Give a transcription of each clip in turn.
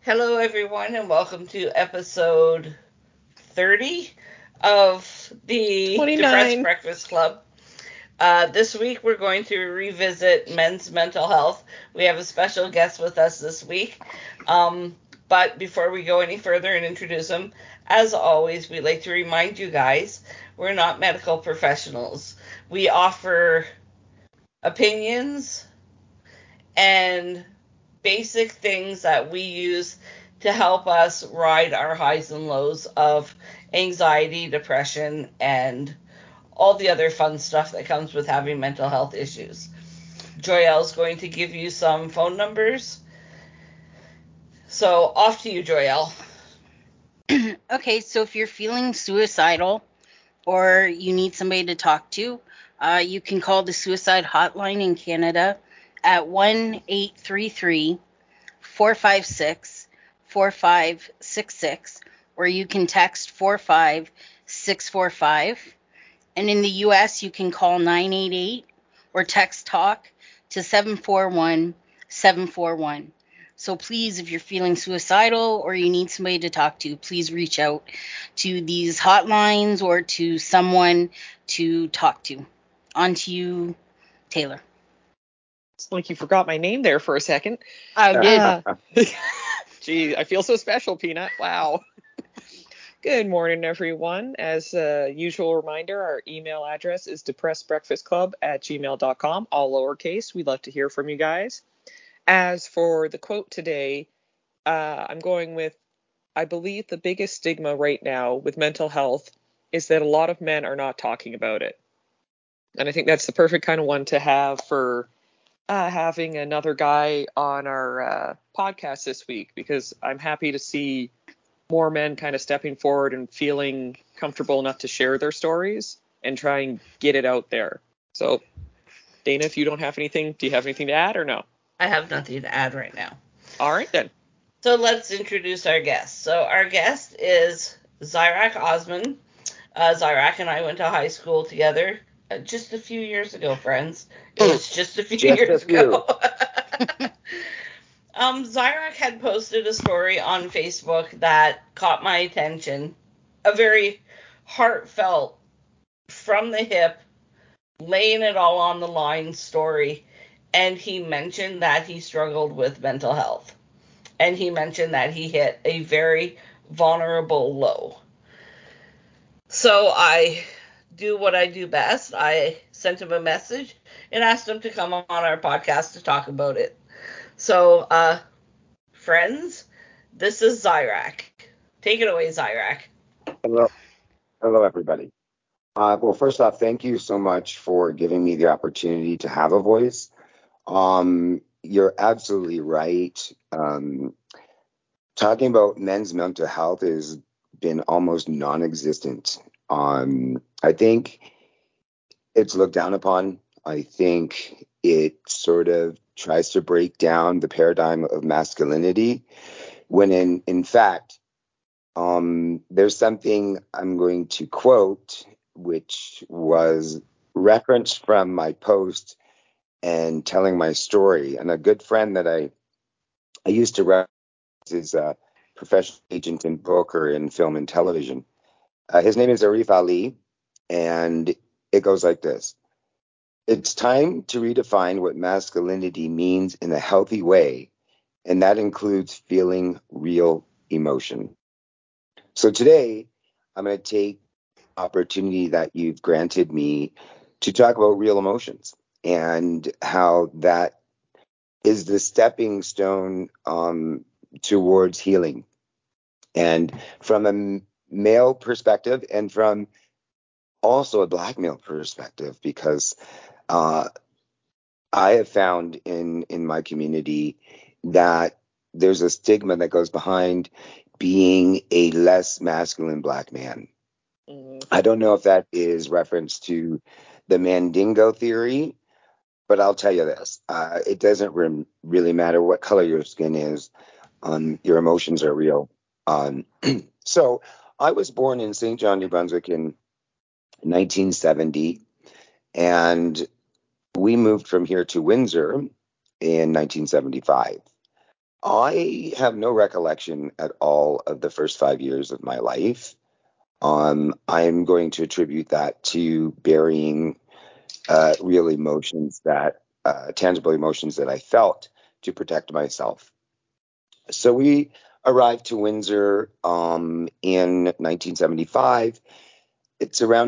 Hello, everyone, and welcome to episode 30 of the Depressed 29. Breakfast Club. This week, we're going to revisit men's mental health. We have a special guest with us this week. But before we go any further and introduce him, as always, we'd like to remind you guys we're not medical professionals. We offer opinions and basic things that we use to help us ride our highs and lows of anxiety, depression, and all the other fun stuff that comes with having mental health issues. Joyelle's going to give you some phone numbers. So off to you, Joyelle. Okay, so if you're feeling suicidal or you need somebody to talk to, you can call the suicide hotline in Canada at 1-833-456-4566, or you can text 45645. And in the US, you can call 988 or text talk to 741-741. So please, if you're feeling suicidal or you need somebody to talk to, please reach out to these hotlines or to someone to talk to. On to you, Taylor. It's like you forgot my name there for a second. I did. Gee, I feel so special, Peanut. Wow. Good morning, everyone. As a usual reminder, our email address is depressedbreakfastclub@gmail.com, all lowercase. We'd love to hear from you guys. As for the quote today, I'm going with, I believe the biggest stigma right now with mental health is that a lot of men are not talking about it. And I think that's the perfect kind of one to have for having another guy on our podcast this week, because I'm happy to see more men kind of stepping forward and feeling comfortable enough to share their stories and try and get it out there. So, Dana, if you don't have anything, do you have anything to add or no? I have nothing to add right now. All right, then. So let's introduce our guest. So our guest is Zyrak Osman. Zyrak and I went to high school together just a few years ago, friends. It was just a few years ago. Zyrak had posted a story on Facebook that caught my attention. A very heartfelt, from the hip, laying it all on the line story. And he mentioned that he struggled with mental health. And he mentioned that he hit a very vulnerable low. So I do what I do best. I sent him a message and asked him to come on our podcast to talk about it. So, friends, this is Zyrak. Take it away, Zyrak. Hello, everybody. Well, first off, thank you so much for giving me the opportunity to have a voice. You're absolutely right. Talking about men's mental health has been almost non-existent. I think it's looked down upon. I think it sort of tries to break down the paradigm of masculinity, when in fact, there's something I'm going to quote, which was referenced from my post and telling my story. And a good friend that I used to reference is a professional agent and broker in film and television. His name is Arif Ali, and it goes like this. It's time to redefine what masculinity means in a healthy way, and that includes feeling real emotion. So today, I'm going to take the opportunity that you've granted me to talk about real emotions and how that is the stepping stone towards healing. And from a male perspective, and from also a black male perspective, because I have found in my community that there's a stigma that goes behind being a less masculine black man. I don't know if that is reference to the Mandingo theory, but I'll tell you this. It doesn't really matter what color your skin is. Your emotions are real. So I was born in St. John, New Brunswick in 1970, and we moved from here to Windsor in 1975. I have no recollection at all of the first 5 years of my life. I'm going to attribute that to burying real emotions tangible emotions that I felt to protect myself. So we arrived to Windsor in 1975. It's around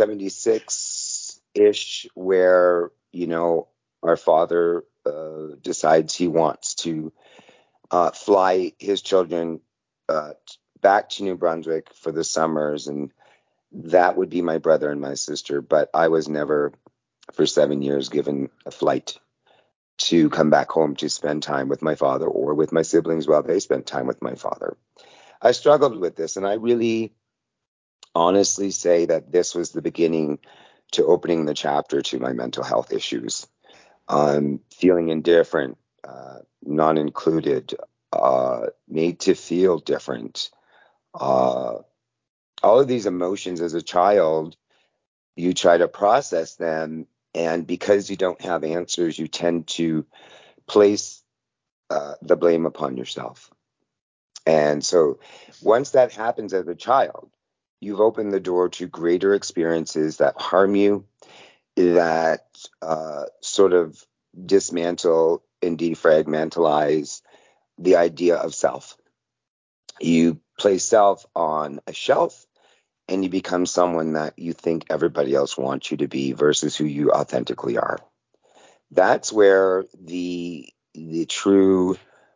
1976-ish where, our father decides he wants to fly his children back to New Brunswick for the summers, and that would be my brother and my sister. But I was never, for 7 years, given a flight to come back home to spend time with my father or with my siblings while they spent time with my father. I struggled with this, and I really honestly say that this was the beginning to opening the chapter to my mental health issues. Feeling indifferent, not included, made to feel different. All of these emotions as a child, you try to process them, and because you don't have answers, you tend to place the blame upon yourself. And so once that happens as a child, you've opened the door to greater experiences that harm you, that sort of dismantle and defragmentalize the idea of self. You place self on a shelf and you become someone that you think everybody else wants you to be versus who you authentically are. That's where the true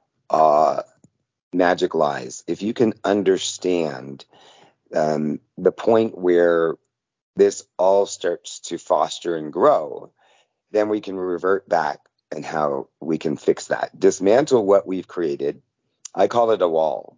magic lies. If you can understand the point where this all starts to foster and grow, then we can revert back and how we can fix that. Dismantle what we've created. I call it a wall.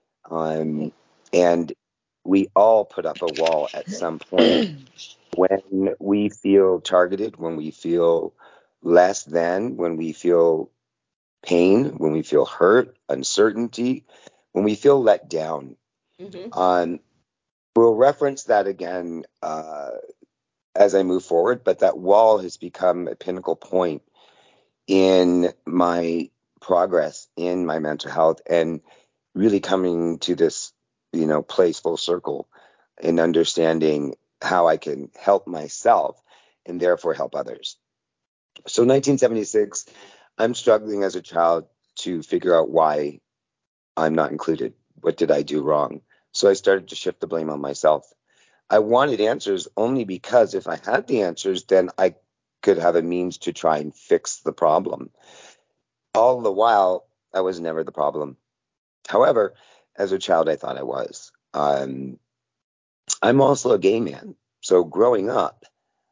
And we all put up a wall at some point when we feel targeted, when we feel less than, when we feel pain, when we feel hurt, uncertainty, when we feel let down. Mm-hmm. We'll reference that again as I move forward, but that wall has become a pinnacle point in my progress in my mental health and really coming to this, place full circle in understanding how I can help myself and therefore help others. So 1976, I'm struggling as a child to figure out why I'm not included. What did I do wrong? So I started to shift the blame on myself. I wanted answers only because if I had the answers, then I could have a means to try and fix the problem. All the while, I was never the problem. However, as a child, I thought I was. I'm also a gay man. So growing up,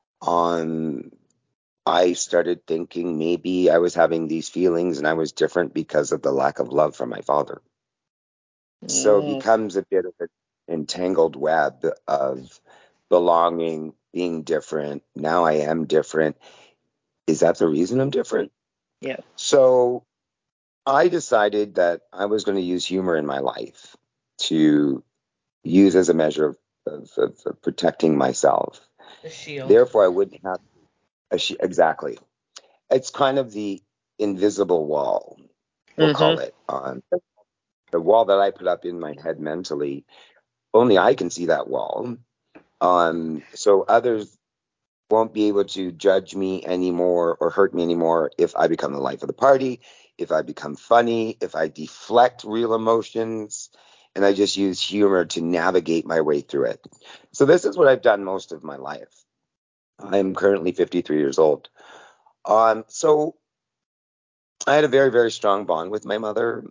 I started thinking maybe I was having these feelings and I was different because of the lack of love from my father. So it becomes a bit of an entangled web of belonging, being different. Now I am different. Is that the reason I'm different? Yeah. So I decided that I was going to use humor in my life to use as a measure of protecting myself. The shield. Therefore, I wouldn't have exactly. It's kind of the invisible wall, we'll call it. The wall that I put up in my head mentally, only I can see that wall. So others won't be able to judge me anymore or hurt me anymore if I become the life of the party, if I become funny, if I deflect real emotions, and I just use humor to navigate my way through it. So this is what I've done most of my life. I'm currently 53 years old. So I had a very, very strong bond with my mother.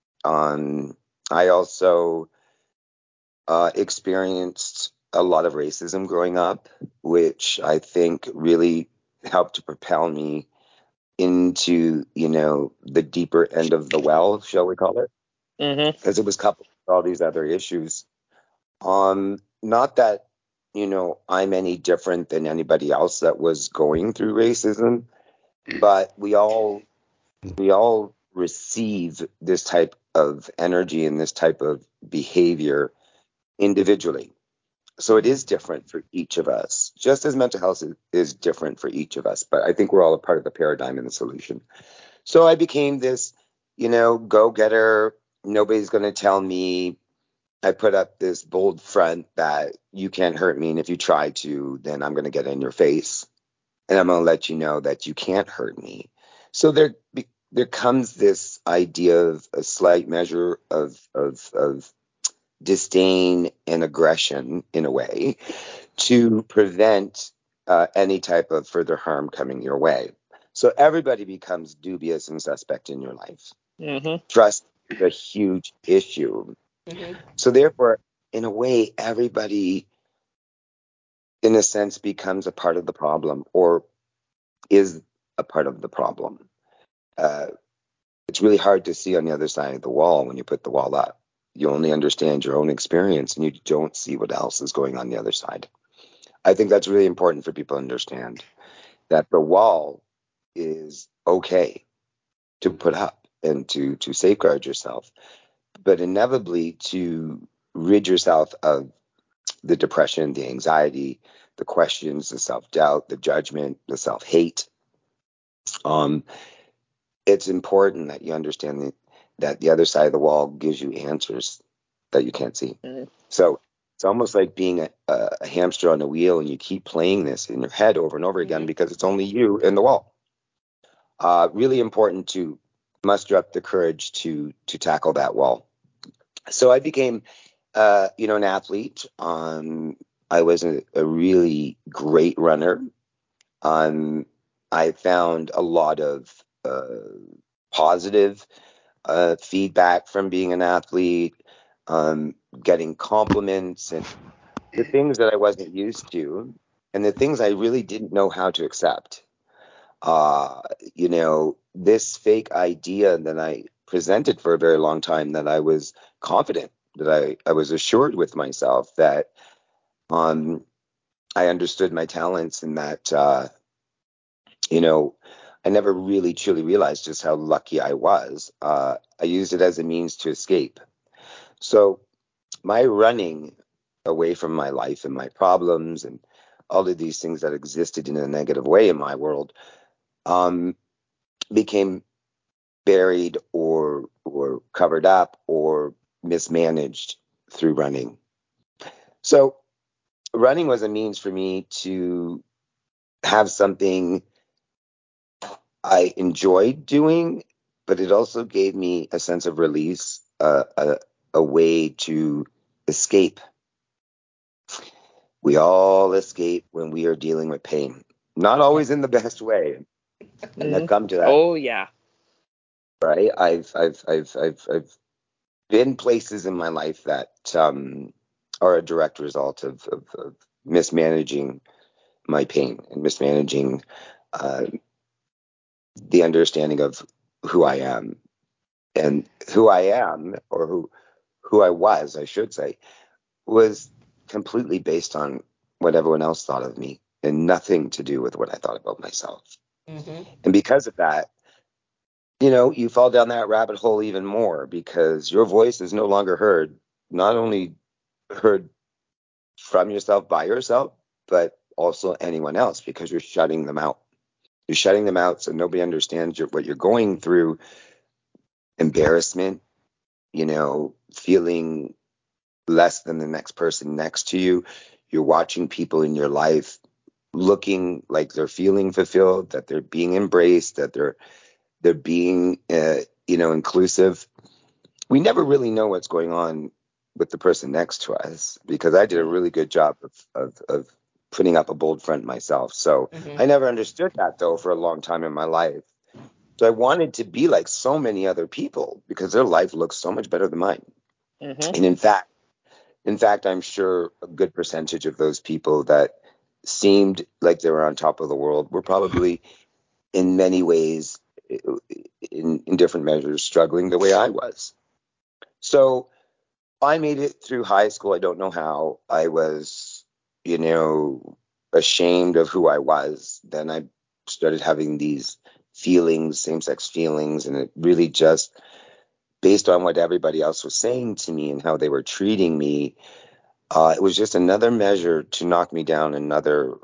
I also experienced a lot of racism growing up, which I think really helped to propel me into, the deeper end of the well, shall we call it? Because it was coupled with all these other issues. Not that, I'm any different than anybody else that was going through racism, but we all receive this type of energy and this type of behavior individually. So it is different for each of us, just as mental health is different for each of us. But I think we're all a part of the paradigm and the solution. So I became this go getter. Nobody's going to tell me. I put up this bold front that you can't hurt me. And if you try to, then I'm going to get in your face. And I'm going to let you know that you can't hurt me. So there comes this idea of a slight measure of disdain and aggression in a way to prevent any type of further harm coming your way. So everybody becomes dubious and suspect in your life. Mm-hmm. Trust is a huge issue. Mm-hmm. So therefore, in a way, everybody, in a sense, becomes a part of the problem or is a part of the problem. It's really hard to see on the other side of the wall when you put the wall up. You only understand your own experience and you don't see what else is going on the other side. I think that's really important for people to understand that the wall is okay to put up and to safeguard yourself, but inevitably to rid yourself of the depression, the anxiety, the questions, the self-doubt, the judgment, the self-hate. It's important that you understand that the other side of the wall gives you answers that you can't see. Mm-hmm. So it's almost like being a hamster on a wheel, and you keep playing this in your head over and over again because it's only you and the wall. Really important to muster up the courage to tackle that wall. So I became, an athlete. I was a really great runner. I found a lot of positive feedback from being an athlete, getting compliments and the things that I wasn't used to, and the things I really didn't know how to accept. This fake idea that I presented for a very long time, that I was confident, that I was assured with myself that I understood my talents and that, I never really truly realized just how lucky I was. I used it as a means to escape. So my running away from my life and my problems and all of these things that existed in a negative way in my world became buried or covered up or mismanaged through running. So running was a means for me to have something I enjoyed doing, but it also gave me a sense of release, a way to escape. We all escape when we are dealing with pain, not always in the best way. And I've come to that. Oh yeah. Right. I've been places in my life that are a direct result of mismanaging my pain and mismanaging the understanding of who I am. And who I am, or who I was, I should say, was completely based on what everyone else thought of me and nothing to do with what I thought about myself. Mm-hmm. And because of that, you fall down that rabbit hole even more because your voice is no longer heard, not only heard from yourself by yourself, but also anyone else because you're shutting them out. You're shutting them out so nobody understands what you're going through. Embarrassment, feeling less than the next person next to you. You're watching people in your life looking like they're feeling fulfilled, that they're being embraced, that they're being inclusive. We never really know what's going on with the person next to us because I did a really good job of putting up a bold front myself. So I never understood that though for a long time in my life. So I wanted to be like so many other people because their life looks so much better than mine. Mm-hmm. And in fact, I'm sure a good percentage of those people that seemed like they were on top of the world were probably in many ways, in different measures, struggling the way I was. So I made it through high school. I don't know how. I was, ashamed of who I was. Then I started having these feelings, same-sex feelings, and it really just, based on what everybody else was saying to me and how they were treating me, it was just another measure to knock me down another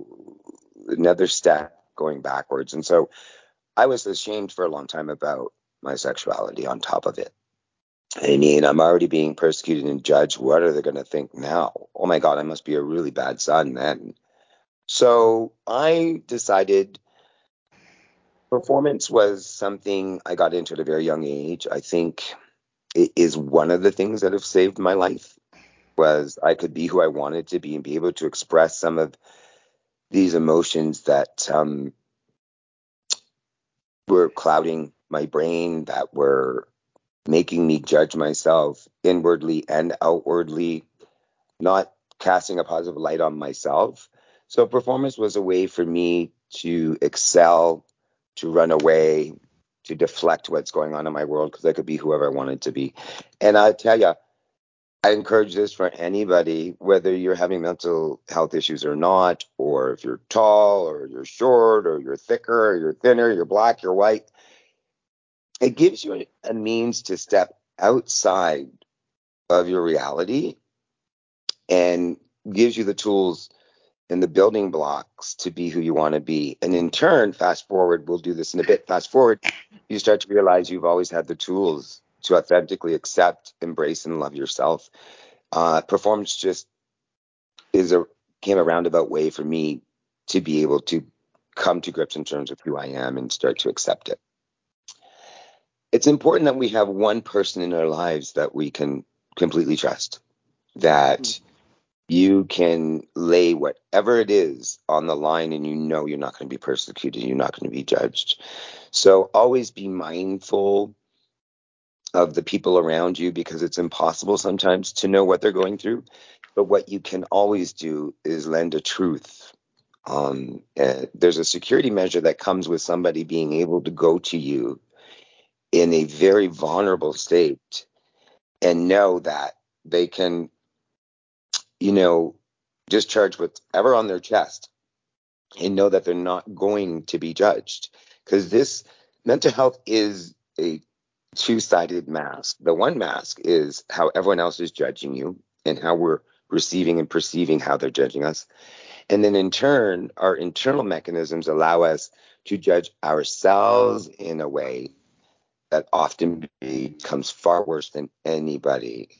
step going backwards. And so I was ashamed for a long time about my sexuality on top of it. I mean, I'm already being persecuted and judged. What are they going to think now? Oh my God, I must be a really bad son then. So I decided performance was something I got into at a very young age. I think it is one of the things that have saved my life, was I could be who I wanted to be and be able to express some of these emotions that were clouding my brain, that were making me judge myself inwardly and outwardly, not casting a positive light on myself. So performance was a way for me to excel, to run away, to deflect what's going on in my world, because I could be whoever I wanted to be. And I tell you, I encourage this for anybody, whether you're having mental health issues or not, or if you're tall or you're short or you're thicker or you're thinner, you're black, you're white. It gives you a means to step outside of your reality and gives you the tools and the building blocks to be who you want to be. And in turn, fast forward, we'll do this in a bit, fast forward, you start to realize you've always had the tools to authentically accept, embrace, and love yourself. Performance just came a roundabout way for me to be able to come to grips in terms of who I am and start to accept it. It's important that we have one person in our lives that we can completely trust, that you can lay whatever it is on the line and you know you're not going to be persecuted, you're not going to be judged. So always be mindful of the people around you, because it's impossible sometimes to know what they're going through. But what you can always do is lend a truth. There's a security measure that comes with somebody being able to go to you in a very vulnerable state and know that they can, discharge whatever on their chest and know that they're not going to be judged. Because this mental health is a two-sided mask. The one mask is how everyone else is judging you and how we're receiving and perceiving how they're judging us. And then in turn, our internal mechanisms allow us to judge ourselves in a way that often becomes far worse than anybody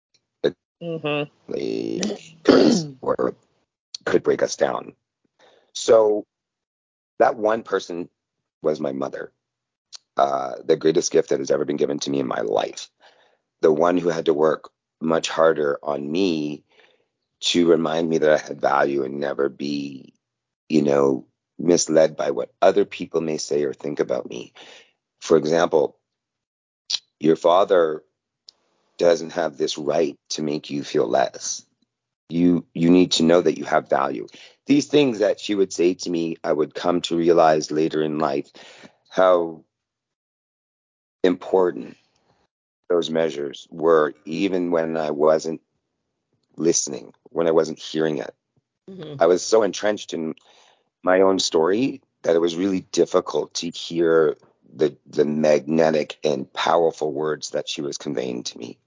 or could break us down. So that one person was my mother, the greatest gift that has ever been given to me in my life. The one who had to work much harder on me to remind me that I had value and never be, misled by what other people may say or think about me. For example, your father doesn't have this right to make you feel less. You need to know that you have value. These things that she would say to me, I would come to realize later in life how important those measures were, even when I wasn't listening, when I wasn't hearing it. Mm-hmm. I was so entrenched in my own story that it was really difficult to hear the magnetic and powerful words that she was conveying to me.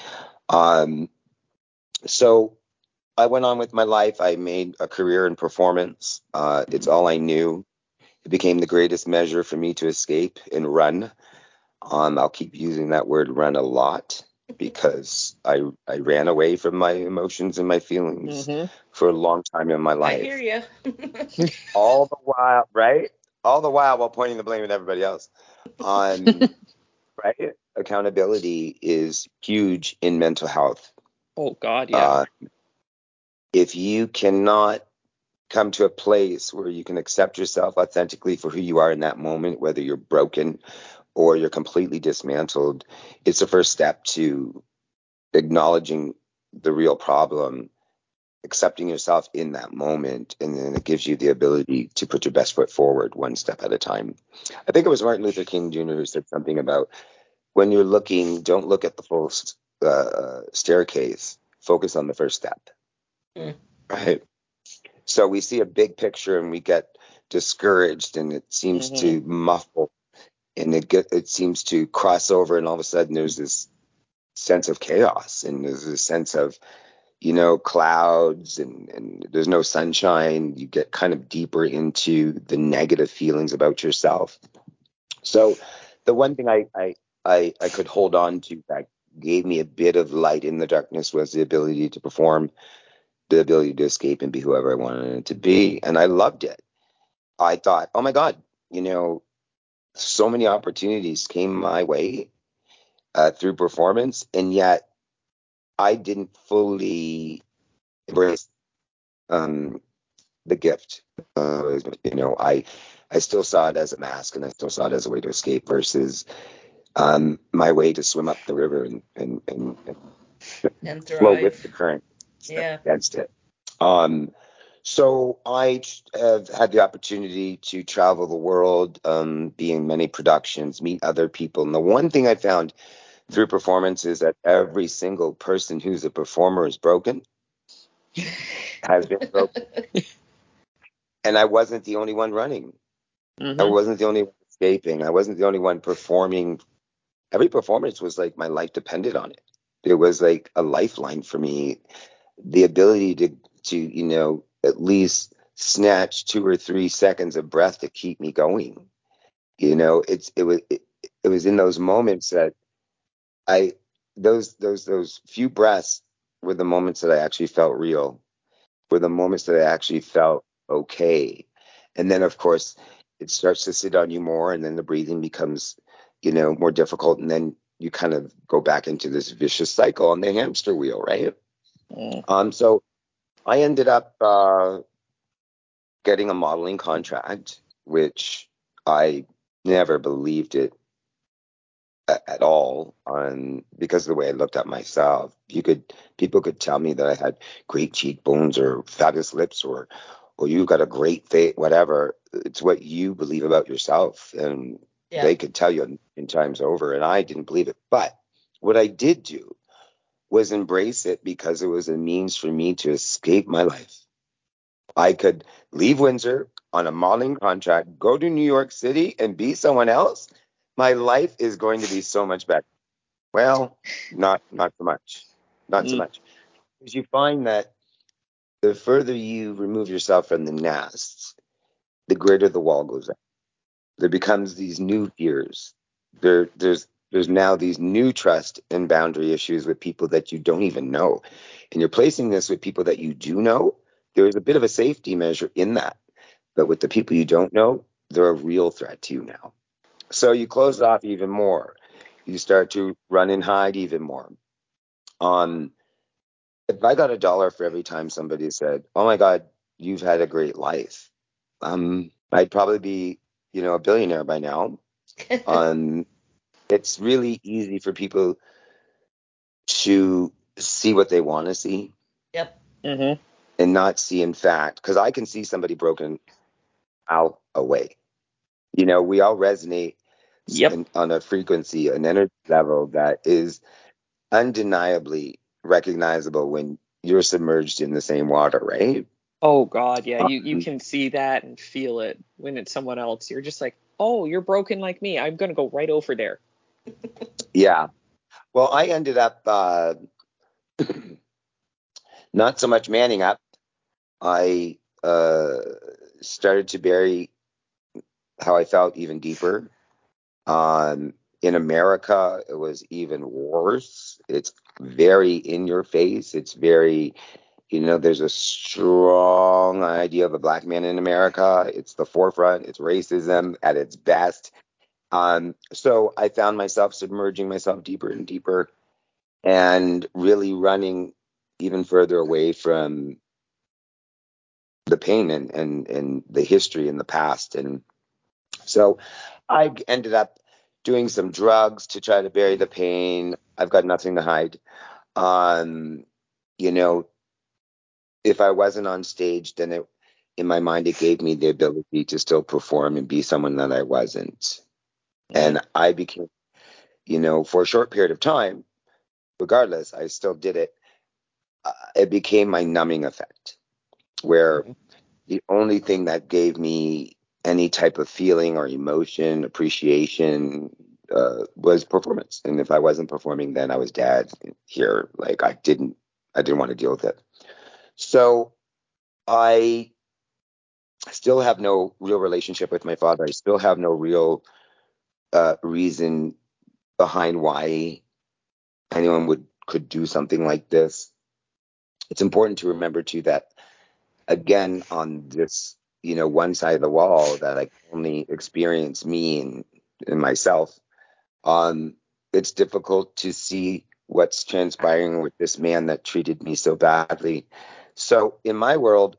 So I went on with my life. I made a career in performance. It's all I knew. It became the greatest measure for me to escape and run. I'll keep using that word run a lot, because I ran away from my emotions and my feelings for a long time in my life. I hear you. All the while, right? All the while pointing the blame at everybody else. Right? Accountability is huge in mental health. Oh, God, yeah. If you cannot come to a place where you can accept yourself authentically for who you are in that moment, whether you're broken or you're completely dismantled, it's the first step to acknowledging the real problem, accepting yourself in that moment, and then it gives you the ability to put your best foot forward one step at a time. I think it was Martin Luther King Jr. who said something about, when you're looking, don't look at the full staircase, focus on the first step. Right? So we see a big picture and we get discouraged, and it seems to muffle, and it seems to cross over, and all of a sudden there's this sense of chaos, and there's this sense of, clouds, and there's no sunshine. You get kind of deeper into the negative feelings about yourself. So the one thing I could hold on to that gave me a bit of light in the darkness was the ability to perform, the ability to escape and be whoever I wanted it to be. And I loved it. I thought, oh my God, so many opportunities came my way through performance, and yet I didn't fully embrace the gift. I still saw it as a mask, and I still saw it as a way to escape versus my way to swim up the river and flow with the thrive. current Yeah. against it. So I have had the opportunity to travel the world, be in many productions, meet other people. And the one thing I found through performance is that every single person who's a performer is broken, has been broken. And I wasn't the only one running. I wasn't the only one escaping. I wasn't the only one performing. Every performance was like my life depended on it. It was like a lifeline for me. The ability to at least snatch 2 or 3 seconds of breath to keep me going. It was in those moments that those few breaths were the moments that I actually felt real, were the moments that I actually felt okay. And then, of course, it starts to sit on you more, and then the breathing becomes, more difficult, and then you kind of go back into this vicious cycle on the hamster wheel, right? So I ended up getting a modeling contract, which I never believed it at all, because of the way I looked at myself. People could tell me that I had great cheekbones or fabulous lips or you got a great face, whatever. It's what you believe about yourself, and they could tell you in times over, and I didn't believe it. But what I did do was embrace it because it was a means for me to escape my life. I could leave Windsor on a modeling contract, go to New York City and be someone else. My life is going to be so much better. Well, not so much. Not so much. Because you find that the further you remove yourself from the nest, the greater the wall goes up. There becomes these new fears. There's now these new trust and boundary issues with people that you don't even know. And you're placing this with people that you do know. There is a bit of a safety measure in that. But with the people you don't know, they're a real threat to you now. So you close off even more. You start to run and hide even more. If I got $1 for every time somebody said, "Oh my God, you've had a great life," I'd probably be, a billionaire by now. It's really easy for people to see what they want to see. Yep. And not see, in fact, because I can see somebody broken out away. We all resonate on a frequency, an energy level that is undeniably recognizable when you're submerged in the same water, right? Oh God, yeah. You can see that and feel it when it's someone else. You're just like, oh, you're broken like me. I'm gonna go right over there. Yeah. Well, I ended up not so much manning up. I started to bury how I felt even deeper. In America, it was even worse. It's very in your face. It's very, there's a strong idea of a black man in America. It's the forefront. It's racism at its best. So I found myself submerging myself deeper and deeper and really running even further away from the pain and the history in the past. And so I ended up doing some drugs to try to bury the pain. I've got nothing to hide. You know, if I wasn't on stage, then in my mind, it gave me the ability to still perform and be someone that I wasn't. And I became, for a short period of time, regardless, I still did it. It became my numbing effect, where the only thing that gave me any type of feeling or emotion, appreciation, was performance. And if I wasn't performing, then I was dead here. Like I didn't want to deal with it. So I still have no real relationship with my father. I still have no real reason behind why anyone could do something like this. It's important to remember too that, again, on this, one side of the wall that I can only experience me and myself, it's difficult to see what's transpiring with this man that treated me so badly. So in my world,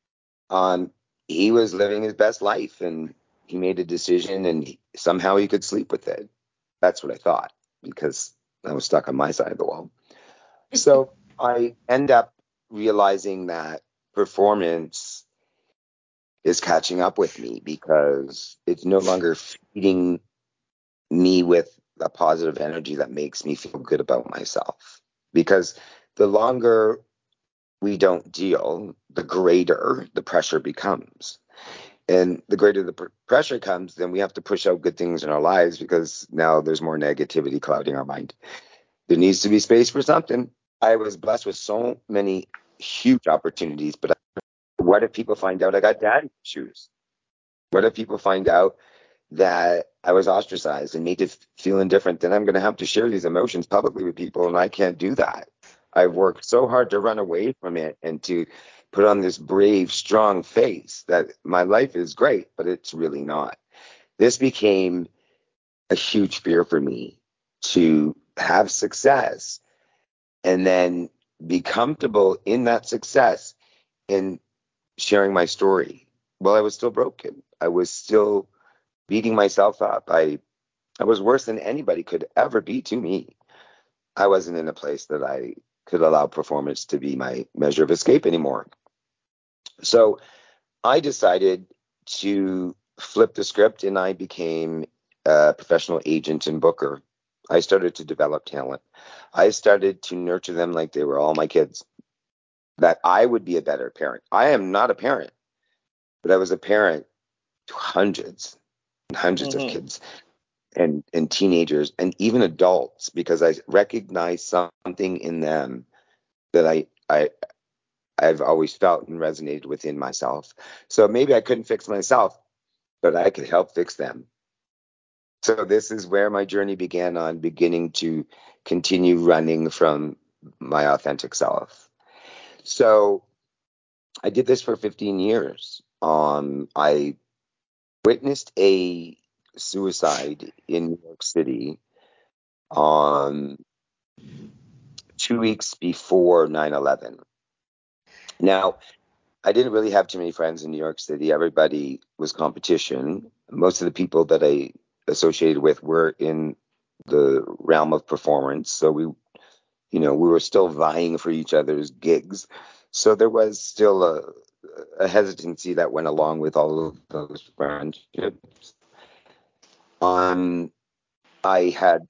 he was living his best life, and he made a decision, and somehow he could sleep with it. That's what I thought, because I was stuck on my side of the wall. So I end up realizing that performance is catching up with me, because it's no longer feeding me with a positive energy that makes me feel good about myself. Because the longer we don't deal, the greater the pressure becomes. And the greater the pressure comes, then we have to push out good things in our lives, because now there's more negativity clouding our mind. There needs to be space for something. I was blessed with so many huge opportunities, but what if people find out I got daddy issues? What if people find out that I was ostracized and made to feel indifferent? Then I'm going to have to share these emotions publicly with people, and I can't do that. I've worked so hard to run away from it and to put on this brave, strong face that my life is great, but it's really not. This became a huge fear for me, to have success and then be comfortable in that success and sharing my story. Well, I was still broken. I was still beating myself up. I was worse than anybody could ever be to me. I wasn't in a place that I could allow performance to be my measure of escape anymore. So I decided to flip the script, and I became a professional agent and booker. I started to develop talent. I started to nurture them like they were all my kids, that I would be a better parent. I am not a parent, but I was a parent to hundreds and hundreds of kids and teenagers and even adults, because I recognized something in them that I've always felt and resonated within myself. So maybe I couldn't fix myself, but I could help fix them. So this is where my journey began, on beginning to continue running from my authentic self. So I did this for 15 years. I witnessed a suicide in New York City 2 weeks before 9/11. Now, I didn't really have too many friends in New York City. Everybody was competition. Most of the people that I associated with were in the realm of performance. So we were still vying for each other's gigs. So there was still a hesitancy that went along with all of those friendships. I had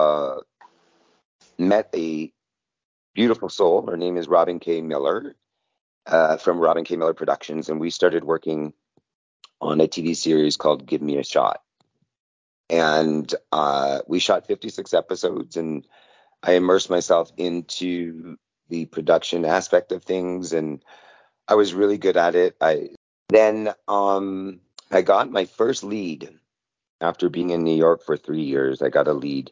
met a beautiful soul. Her name is Robin K. Miller, from Robin K. Miller Productions, and we started working on a TV series called Give Me a Shot. And we shot 56 episodes, and I immersed myself into the production aspect of things, and I was really good at it. Then I got my first lead after being in New York for 3 years. I got a lead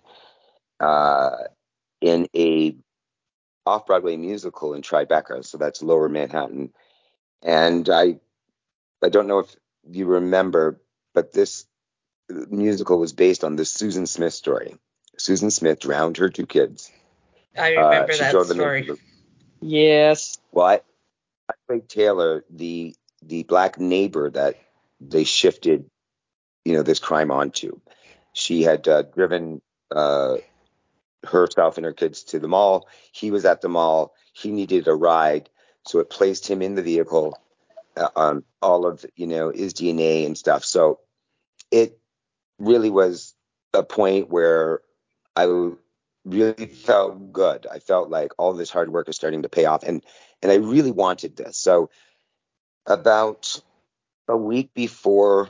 in a off-Broadway musical in Tribeca, so that's Lower Manhattan. And I don't know if you remember, but this musical was based on the Susan Smith story. Susan Smith drowned her two kids. I remember She that drove them story. into Yes. Well, I played Taylor, the black neighbor that they shifted, this crime onto. She had driven herself and her kids to the mall. He was at the mall. He needed a ride, so it placed him in the vehicle on all of his DNA and stuff. So it really was a point where I really felt good. I felt like all this hard work is starting to pay off, and I really wanted this. So about a week before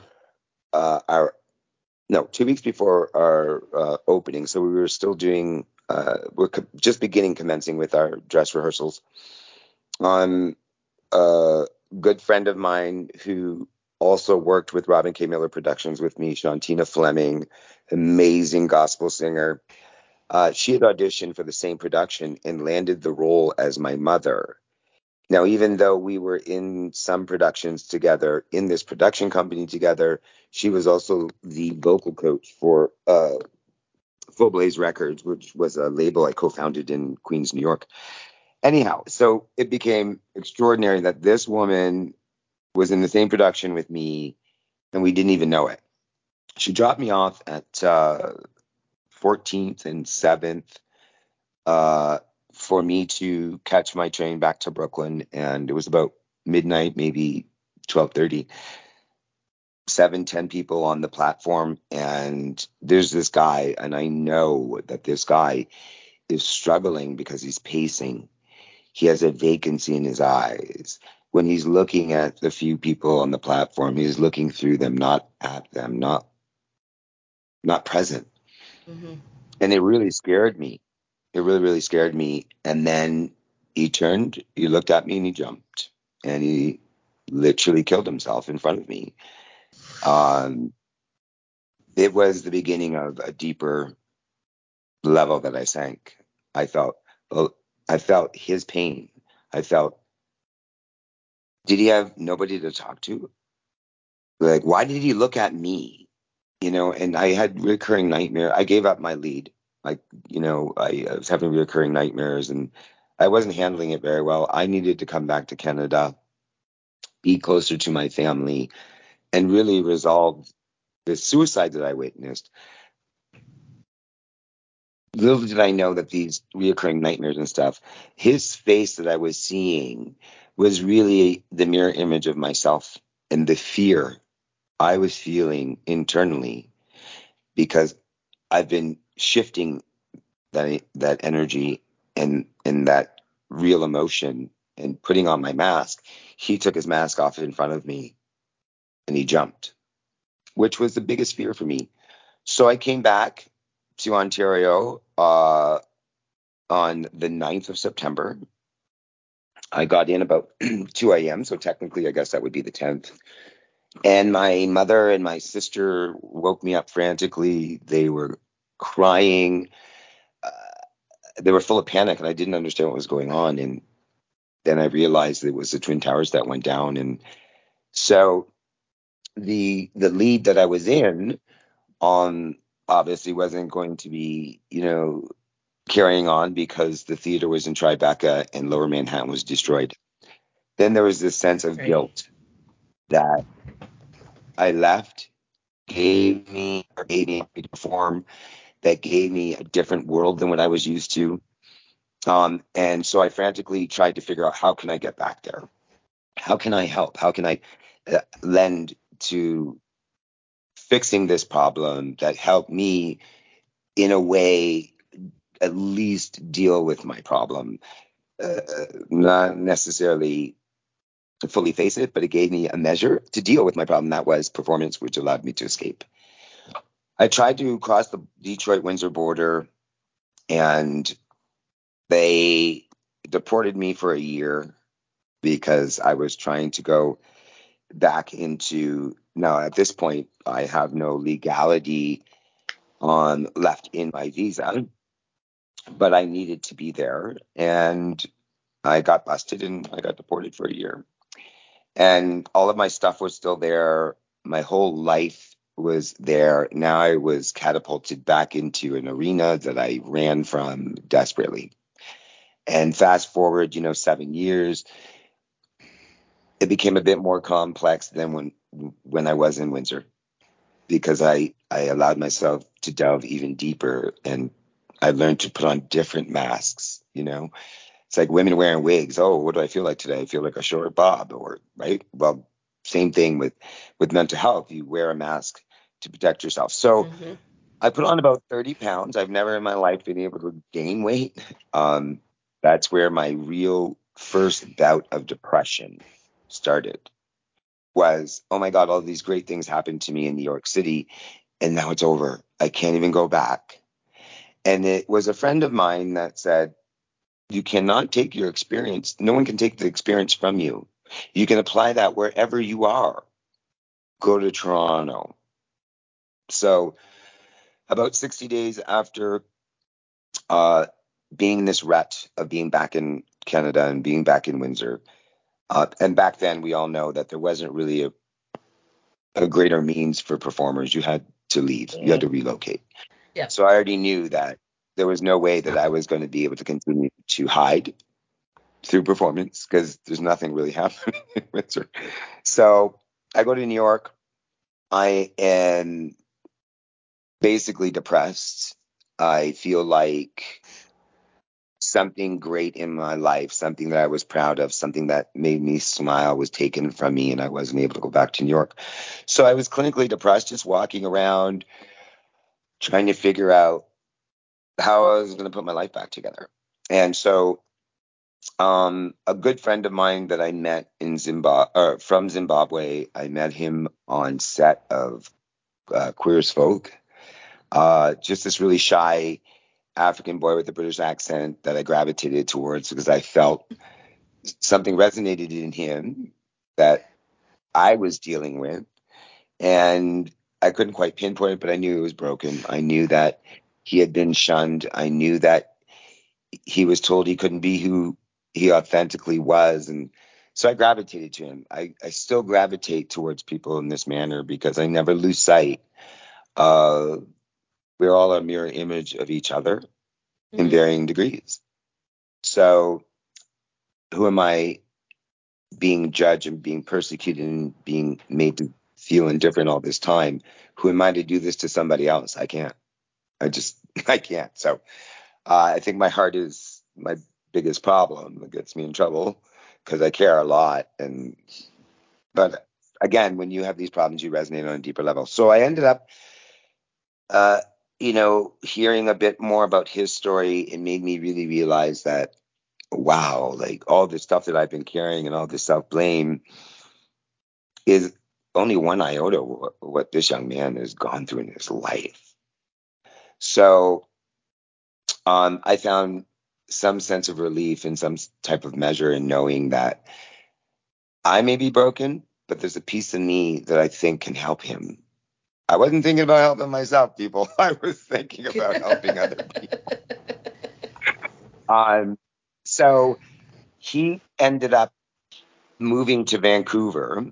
2 weeks before our opening, so we were still doing, we're just commencing with our dress rehearsals. A good friend of mine who also worked with Robin K. Miller Productions with me, Shantina Fleming, amazing gospel singer. She had auditioned for the same production and landed the role as my mother. Now, even though we were in some productions together, in this production company together, she was also the vocal coach for Full Blaze Records, which was a label I co-founded in Queens, New York. Anyhow, so it became extraordinary that this woman was in the same production with me, and we didn't even know it. She dropped me off at 14th and 7th for me to catch my train back to Brooklyn, and it was about midnight, maybe 12:30. 7-10 people on the platform, and there's this guy, and I know that this guy is struggling because he's pacing. He has a vacancy in his eyes. When he's looking at the few people on the platform, he's looking through them, not at them, not present. Mm-hmm. And it really scared me. It really, really scared me. And then he turned, he looked at me, and he jumped, and he literally killed himself in front of me. It was the beginning of a deeper level that I sank. I felt, I felt his pain. I felt, did he have nobody to talk to? Like, why did he look at me? And I had recurring nightmare. I gave up my lead. Like, I was having recurring nightmares, and I wasn't handling it very well. I needed to come back to Canada, be closer to my family, and really resolve the suicide that I witnessed. Little did I know that these reoccurring nightmares and stuff, his face that I was seeing was really the mirror image of myself and the fear I was feeling internally, because I've been shifting that energy and that real emotion and putting on my mask. He took his mask off in front of me and he jumped, which was the biggest fear for me. So I came back to Ontario on the 9th of September. I got in about 2 a.m., so technically I guess that would be the 10th. And my mother and my sister woke me up frantically. They were crying. They were full of panic, and I didn't understand what was going on. And then I realized it was the Twin Towers that went down. And so the lead that I was in obviously wasn't going to be, carrying on, because the theater was in Tribeca and Lower Manhattan was destroyed. Then there was this sense of guilt that I left, gave me a form that gave me a different world than what I was used to. And so I frantically tried to figure out, how can I get back there? How can I help? How can I lend to fixing this problem that helped me, in a way, at least deal with my problem? Not necessarily to fully face it, but it gave me a measure to deal with my problem. That was performance, which allowed me to escape. I tried to cross the Detroit-Windsor border, and they deported me for a year because I was trying to go back into. Now, at this point, I have no legality left in my visa, but I needed to be there, and I got busted and I got deported for a year. And all of my stuff was still there. My whole life was there. Now I was catapulted back into an arena that I ran from desperately. And fast forward, 7 years, it became a bit more complex than when I was in Windsor, because I allowed myself to delve even deeper, and I learned to put on different masks. It's like women wearing wigs. Oh, what do I feel like today? I feel like a short bob, or right. Well, same thing with mental health. You wear a mask to protect yourself. So I put on about 30 pounds. I've never in my life been able to gain weight. That's where my real first bout of depression started. Was, oh my God, all these great things happened to me in New York City, and now it's over. I can't even go back. And it was a friend of mine that said, you cannot take your experience. No one can take the experience from you. You can apply that wherever you are. go to Toronto. So about 60 days after being in this rut of being back in Canada and being back in Windsor, and back then we all know that there wasn't really a greater means for performers. You had to leave. You had to relocate. Yeah. So I already knew that there was no way that I was going to be able to continue to hide through performance because there's nothing really happening in Windsor. So I go to New York. I am basically depressed. I feel like something great in my life, something that I was proud of, something that made me smile was taken from me, and I wasn't able to go back to New York. So I was clinically depressed, just walking around trying to figure out how I was going to put my life back together. And so a good friend of mine that I met in from Zimbabwe, I met him on set of Queer as Folk. Just this really shy African boy with a British accent that I gravitated towards because I felt something resonated in him that I was dealing with. And I couldn't quite pinpoint it, but I knew it was broken. I knew that he had been shunned. I knew that he was told he couldn't be who he authentically was. And so I gravitated to him. I still gravitate towards people in this manner because I never lose sight. We're all a mirror image of each other in varying degrees. So who am I being judged and being persecuted and being made to feel indifferent all this time? Who am I to do this to somebody else? I can't. I can't. So I think my heart is my biggest problem that gets me in trouble because I care a lot. But again, when you have these problems, you resonate on a deeper level. So I ended up, hearing a bit more about his story. It made me really realize that, wow, like all this stuff that I've been carrying and all this self-blame is only one iota of what this young man has gone through in his life. So I found some sense of relief and some type of measure in knowing that I may be broken, but there's a piece of me that I think can help him. I wasn't thinking about helping myself, people. I was thinking about helping other people. So he ended up moving to Vancouver,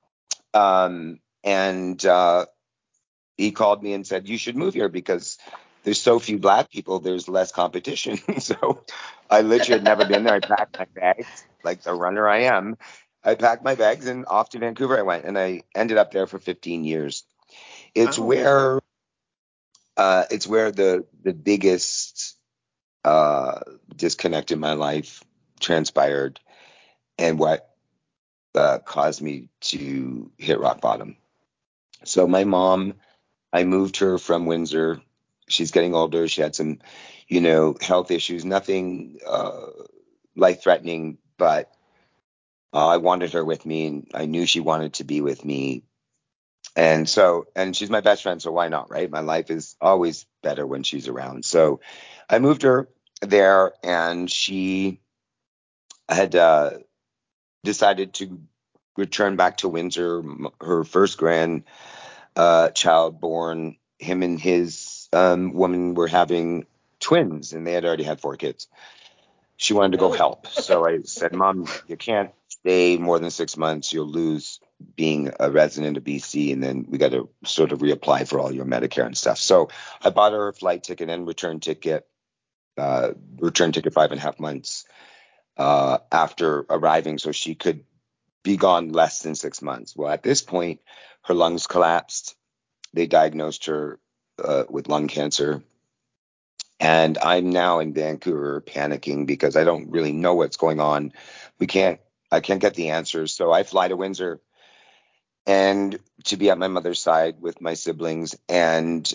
and he called me and said, "You should move here because there's so few Black people. There's less competition." So I literally had never been there. I packed my bags like the runner I am. I packed my bags and off to Vancouver I went, and I ended up there for 15 years. It's where the biggest disconnect in my life transpired, and what caused me to hit rock bottom. So my mom, I moved her from Windsor. She's getting older. She had some, health issues, nothing life-threatening, but I wanted her with me, and I knew she wanted to be with me. And she's my best friend, so why not, right? My life is always better when she's around. So I moved her there, and she had decided to return back to Windsor. Her first child born, him and his woman were having twins, and they had already had 4 kids. She wanted to go help. So I said, "Mom, you can't stay more than 6 months. You'll lose being a resident of BC, and then we got to sort of reapply for all your Medicare and stuff." So I bought her a flight ticket and return ticket 5.5 months after arriving, so she could be gone less than 6 months. Well, at this point, her lungs collapsed. They diagnosed her with lung cancer. And I'm now in Vancouver panicking because I don't really know what's going on. I can't get the answers. So I fly to Windsor and to be at my mother's side with my siblings. And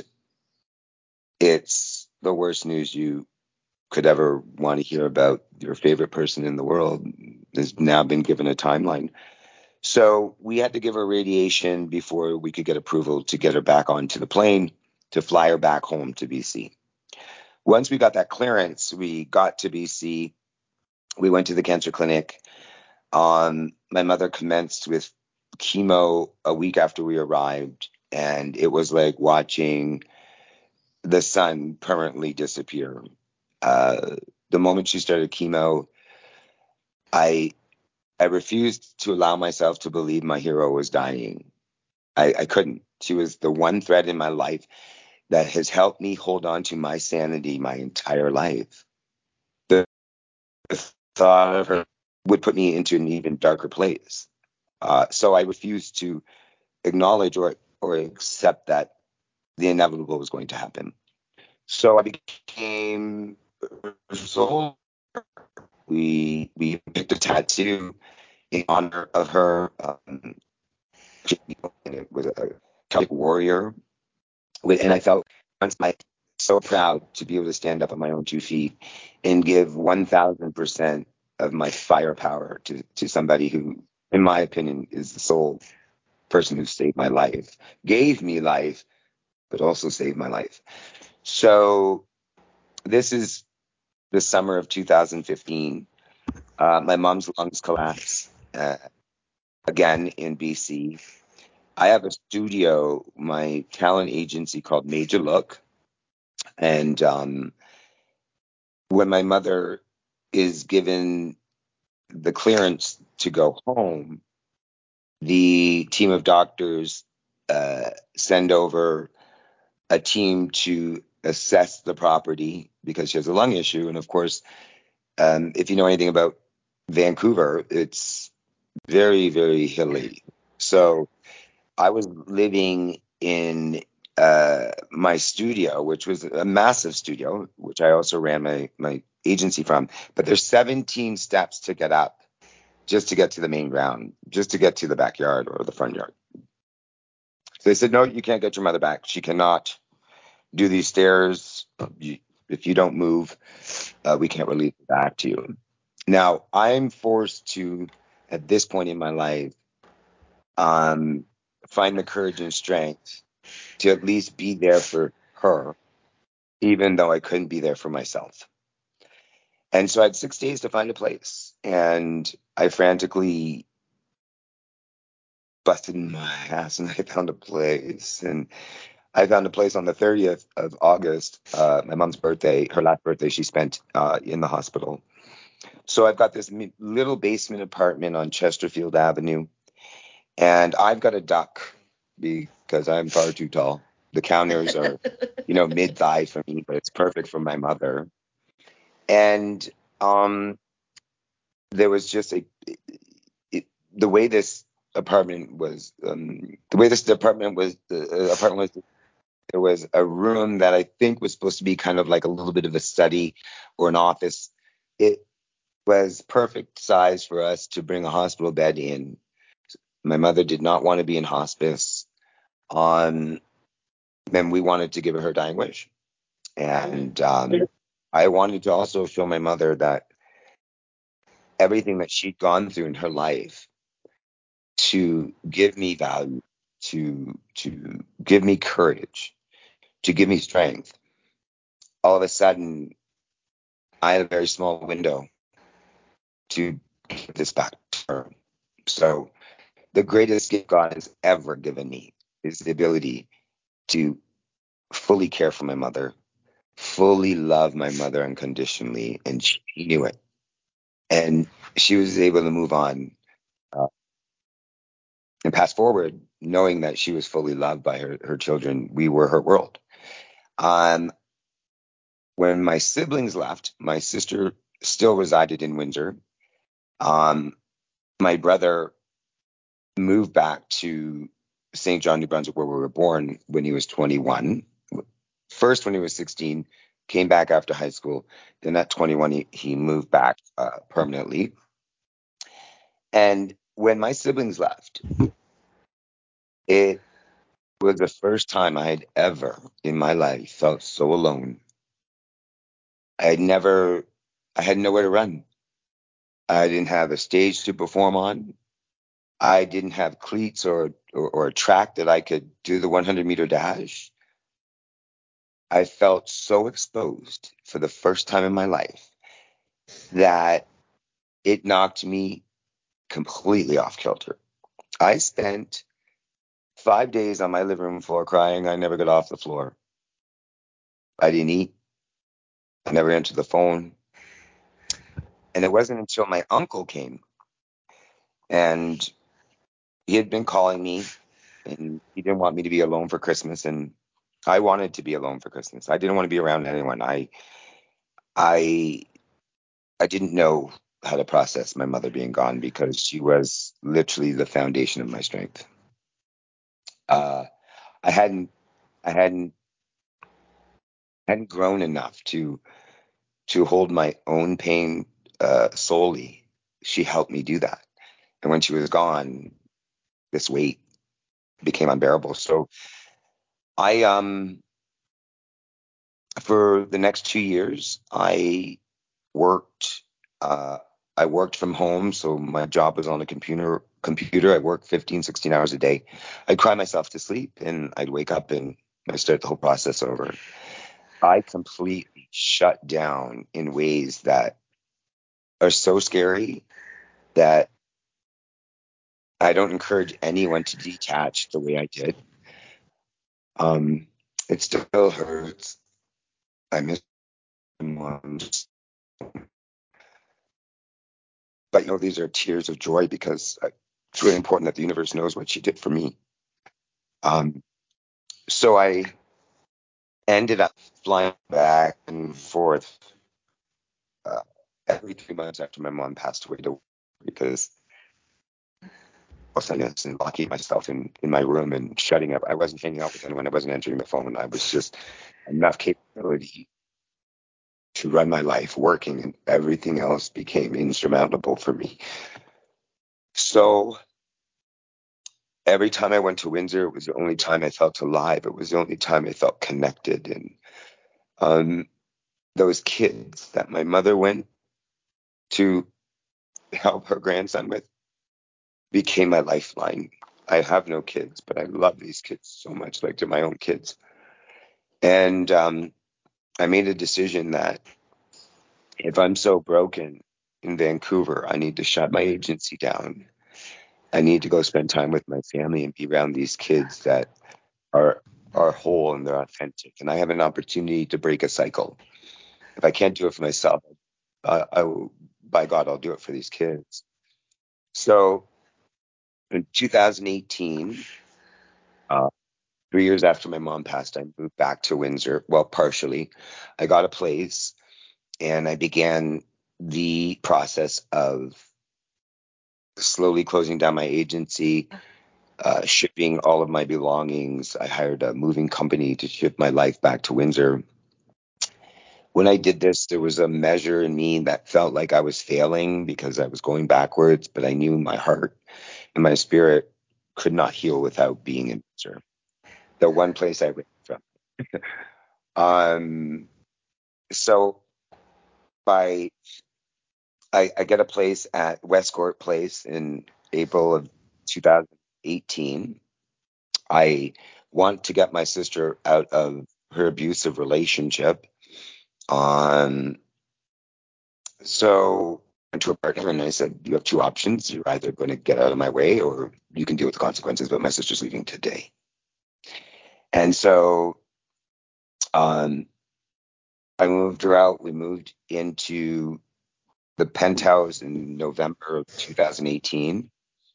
it's the worst news you could ever want to hear about. Your favorite person in the world has now been given a timeline. So we had to give her radiation before we could get approval to get her back onto the plane to fly her back home to BC. Once we got that clearance, we got to BC. We went to the cancer clinic. My mother commenced with chemo a week after we arrived, and it was like watching the sun permanently disappear. The moment she started chemo, I refused to allow myself to believe my hero was dying. I couldn't. She was the one thread in my life that has helped me hold on to my sanity my entire life. The thought of her would put me into an even darker place. So I refused to acknowledge or accept that the inevitable was going to happen. So I became soul. We picked a tattoo in honor of her. It was a Celtic warrior, and I felt so proud to be able to stand up on my own 2 feet and give 1,000% of my firepower to somebody who, in my opinion, is the sole person who saved my life, gave me life, but also saved my life. So this is the summer of 2015. My mom's lungs collapsed again in BC. I have a studio, my talent agency called Major Look. And when my mother is given the clearance to go home, the team of doctors send over a team to assess the property because she has a lung issue. And of course, if you know anything about Vancouver, it's very, very hilly. So I was living in my studio, which was a massive studio, which I also ran my agency from. But there's 17 steps to get up just to get to the main ground, just to get to the backyard or the front yard. So they said, no, you can't get your mother back. She cannot do these stairs. If you don't move, we can't release it back to you. Now, I'm forced to, at this point in my life, find the courage and strength to at least be there for her, even though I couldn't be there for myself. And so I had 6 days to find a place, and I frantically busted my ass, and I found a place. And I found a place on the 30th of August, my mom's birthday, her last birthday she spent in the hospital. So I've got this little basement apartment on Chesterfield Avenue, and I've got a duck because I'm far too tall. The counters are, mid-thigh for me, but it's perfect for my mother. And there was just the way this apartment was, there was a room that I think was supposed to be kind of like a little bit of a study or an office. It was perfect size for us to bring a hospital bed in. My mother did not want to be in hospice. Then we wanted to give her dying wish. And I wanted to also show my mother that everything that she'd gone through in her life to give me value, to give me courage, to give me strength. All of a sudden, I had a very small window to give this back to her. So the greatest gift God has ever given me is the ability to fully care for my mother, fully love my mother unconditionally, and she knew it. And she was able to move on and pass forward, knowing that she was fully loved by her children. We were her world. When my siblings left, my sister still resided in Windsor. My brother moved back to St. John, New Brunswick, where we were born, when he was 21. First, when he was 16, came back after high school. Then at 21, he moved back permanently. And when my siblings left, it was the first time I had ever in my life felt so alone. I had nowhere to run. I didn't have a stage to perform on. I didn't have cleats or a track that I could do the 100-meter dash. I felt so exposed for the first time in my life that it knocked me completely off kilter. I spent 5 days on my living room floor crying. I never got off the floor. I didn't eat. I never answered the phone. And it wasn't until my uncle came, and he had been calling me, and he didn't want me to be alone for Christmas, and I wanted to be alone for Christmas. I didn't want to be around anyone. I I didn't know how to process my mother being gone because she was literally the foundation of my strength. Uh, I hadn't I hadn't grown enough to hold my own pain solely. She helped me do that. And when she was gone, this weight became unbearable. So I for the next 2 years worked uh I worked from home, so my job was on a computer. I worked 15, 16 hours a day. I'd cry myself to sleep and I'd wake up and I start the whole process over. I completely shut down in ways that are so scary that I don't encourage anyone to detach the way I did. Um, it still hurts. I miss my mom. But these are tears of joy because it's really important that the universe knows what she did for me. Um, so I ended up flying back and forth uh, every 3 months after my mom passed away because I was and locking myself in my room and shutting up. I wasn't hanging out with anyone. I wasn't answering the phone. I was just enough capability to run my life working, and everything else became insurmountable for me. So every time I went to Windsor, it was the only time I felt alive. It was the only time I felt connected. And um, those kids that my mother went to help her grandson with became my lifeline. I have no kids, but I love these kids so much, like they're my own kids. And I made a decision that if I'm so broken in Vancouver, I need to shut my agency down. I need to go spend time with my family and be around these kids that are are whole and they're authentic. And I have an opportunity to break a cycle. If I can't do it for myself, I will, by God, I'll do it for these kids. So in 2018, uh, 3 years after my mom passed, I moved back to Windsor. Well, partially. I got a place and I began the process of slowly closing down my agency, shipping all of my belongings. I hired a moving company to ship my life back to Windsor. When I did this, there was a measure in me that felt like I was failing because I was going backwards, but I knew my heart and my spirit could not heal without being in Windsor, the one place I ran from. Um, so by I get a place at Westcourt Place in April of 2018. I want to get my sister out of her abusive relationship. Um, so I went to a partner and I said, you have two options. You're either going to get out of my way or you can deal with the consequences, but my sister's leaving today. And so um, I moved her out. We moved into the penthouse in November of 2018.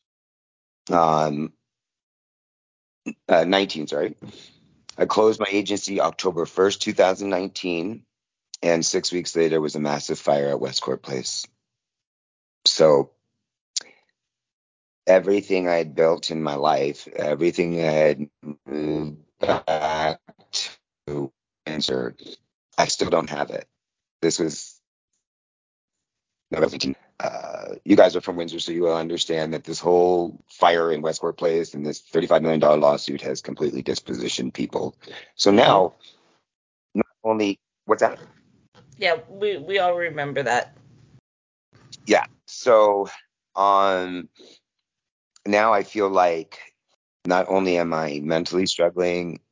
19, sorry. I closed my agency October 1st, 2019, and 6 weeks later was a massive fire at Westcourt Place. So everything I had built in my life, everything I had moved back to Windsor, I still don't have it. This was you guys are from Windsor, so you will understand that this whole fire in Westcourt Place and this $35 million lawsuit has completely dispositioned people. So now, not only what's that? Yeah, we all remember that. Yeah. So now I feel like not only am I mentally struggling,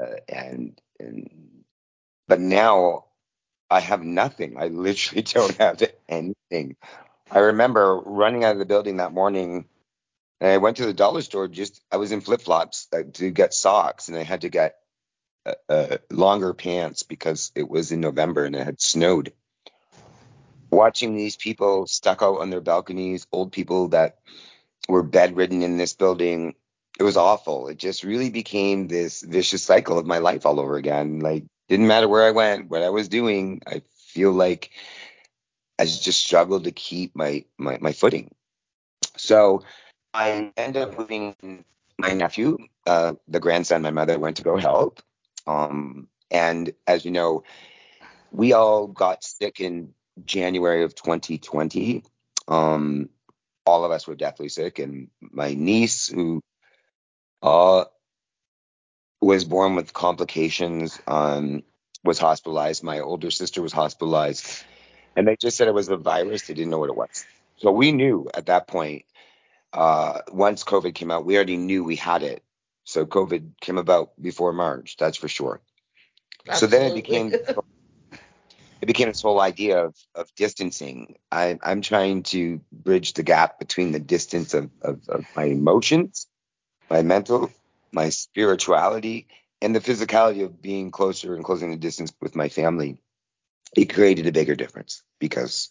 but now I have nothing. I literally don't have anything. I remember running out of the building that morning And I went to the dollar store, I was in flip flops to get socks, and I had to get longer pants because it was in November and it had snowed. Watching these people stuck out on their balconies, old people that were bedridden in this building, it was awful. It just really became this vicious cycle of my life all over again. Like, didn't matter where I went, what I was doing, I feel like I just struggled to keep my footing. So I ended up moving my nephew, the grandson my mother went to go help. And as you know, we all got sick in January of 2020. All of us were deathly sick, and my niece, who uh, was born with complications, was hospitalized. My older sister was hospitalized, and they just said it was a virus. They didn't know what it was. So we knew at that point, once COVID came out, we already knew we had it. So COVID came about before March, that's for sure. Absolutely. So then it became this whole idea of distancing. I'm trying to bridge the gap between the distance of my emotions, my mental, my spirituality, and the physicality of being closer and closing the distance with my family. It created a bigger difference because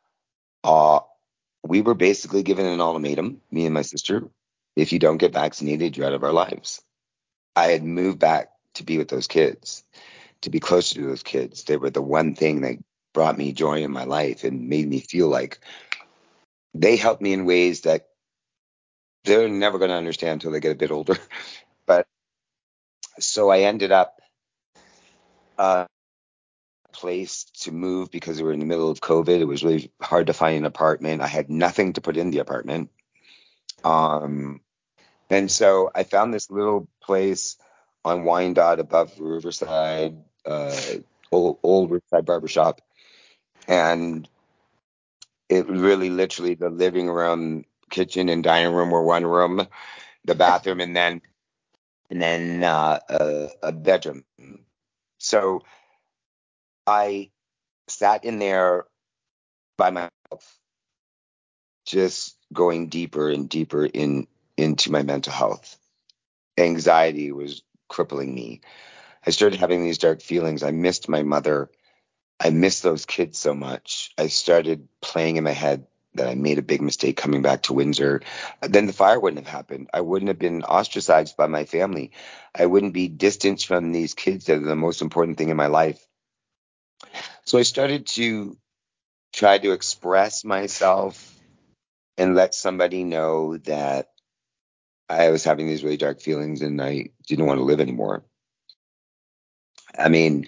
we were basically given an ultimatum, me and my sister: if you don't get vaccinated, you're out of our lives. I had moved back to be with those kids, to be closer to those kids. They were the one thing that brought me joy in my life and made me feel like they helped me in ways that they're never going to understand until they get a bit older. But so I ended up a place to move because we were in the middle of COVID. It was really hard to find an apartment. I had nothing to put in the apartment. And so I found this little place on Wyandotte above Riverside, old Riverside Barbershop. And it really literally, the living room, kitchen, and dining room were one room, the bathroom, and then a bedroom. So I sat in there by myself, just going deeper and deeper into my mental health. Anxiety was crippling me. I started having these dark feelings. I missed my mother. I missed those kids so much. I started playing in my head that I made a big mistake coming back to Windsor. Then the fire wouldn't have happened. I wouldn't have been ostracized by my family. I wouldn't be distanced from these kids that are the most important thing in my life. So I started to try to express myself and let somebody know that I was having these really dark feelings and I didn't want to live anymore. I mean,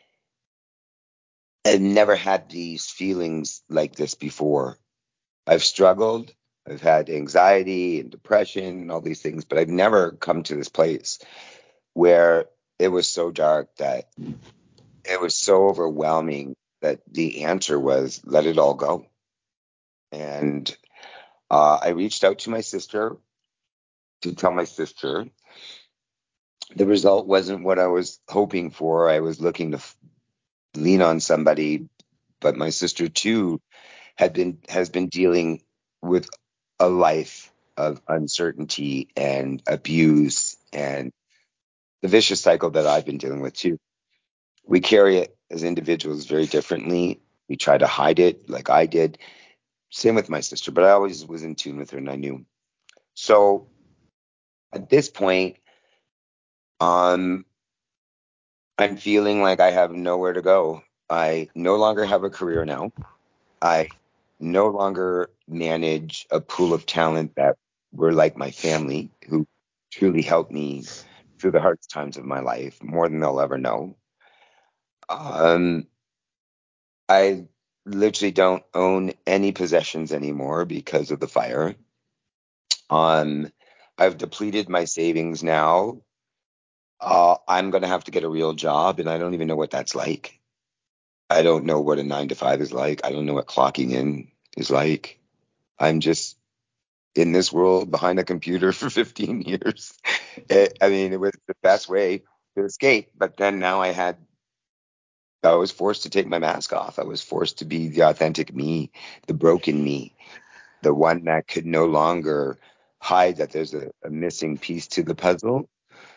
I've never had these feelings like this before. I've struggled. I've had anxiety and depression and all these things, but I've never come to this place where it was so dark that it was so overwhelming that the answer was let it all go. And I reached out to my sister to tell my sister. The result wasn't what I was hoping for. I was looking to lean on somebody, but my sister too has been dealing with a life of uncertainty and abuse and the vicious cycle that I've been dealing with too. We carry it as individuals very differently. We try to hide it like I did. Same with my sister, but I always was in tune with her and I knew. So at this point, um, I'm feeling like I have nowhere to go. I no longer have a career now. I no longer manage a pool of talent that were like my family, who truly helped me through the hardest times of my life, more than they'll ever know. Um, I literally don't own any possessions anymore because of the fire. Um, I've depleted my savings now. I'm going to have to get a real job, and I don't even know what that's like. I don't know what a 9 to 5 is like. I don't know what clocking in is like. I'm just in this world behind a computer for 15 years. I mean, it was the best way to escape. But then now I was forced to take my mask off. I was forced to be the authentic me, the broken me, the one that could no longer hide that there's a missing piece to the puzzle,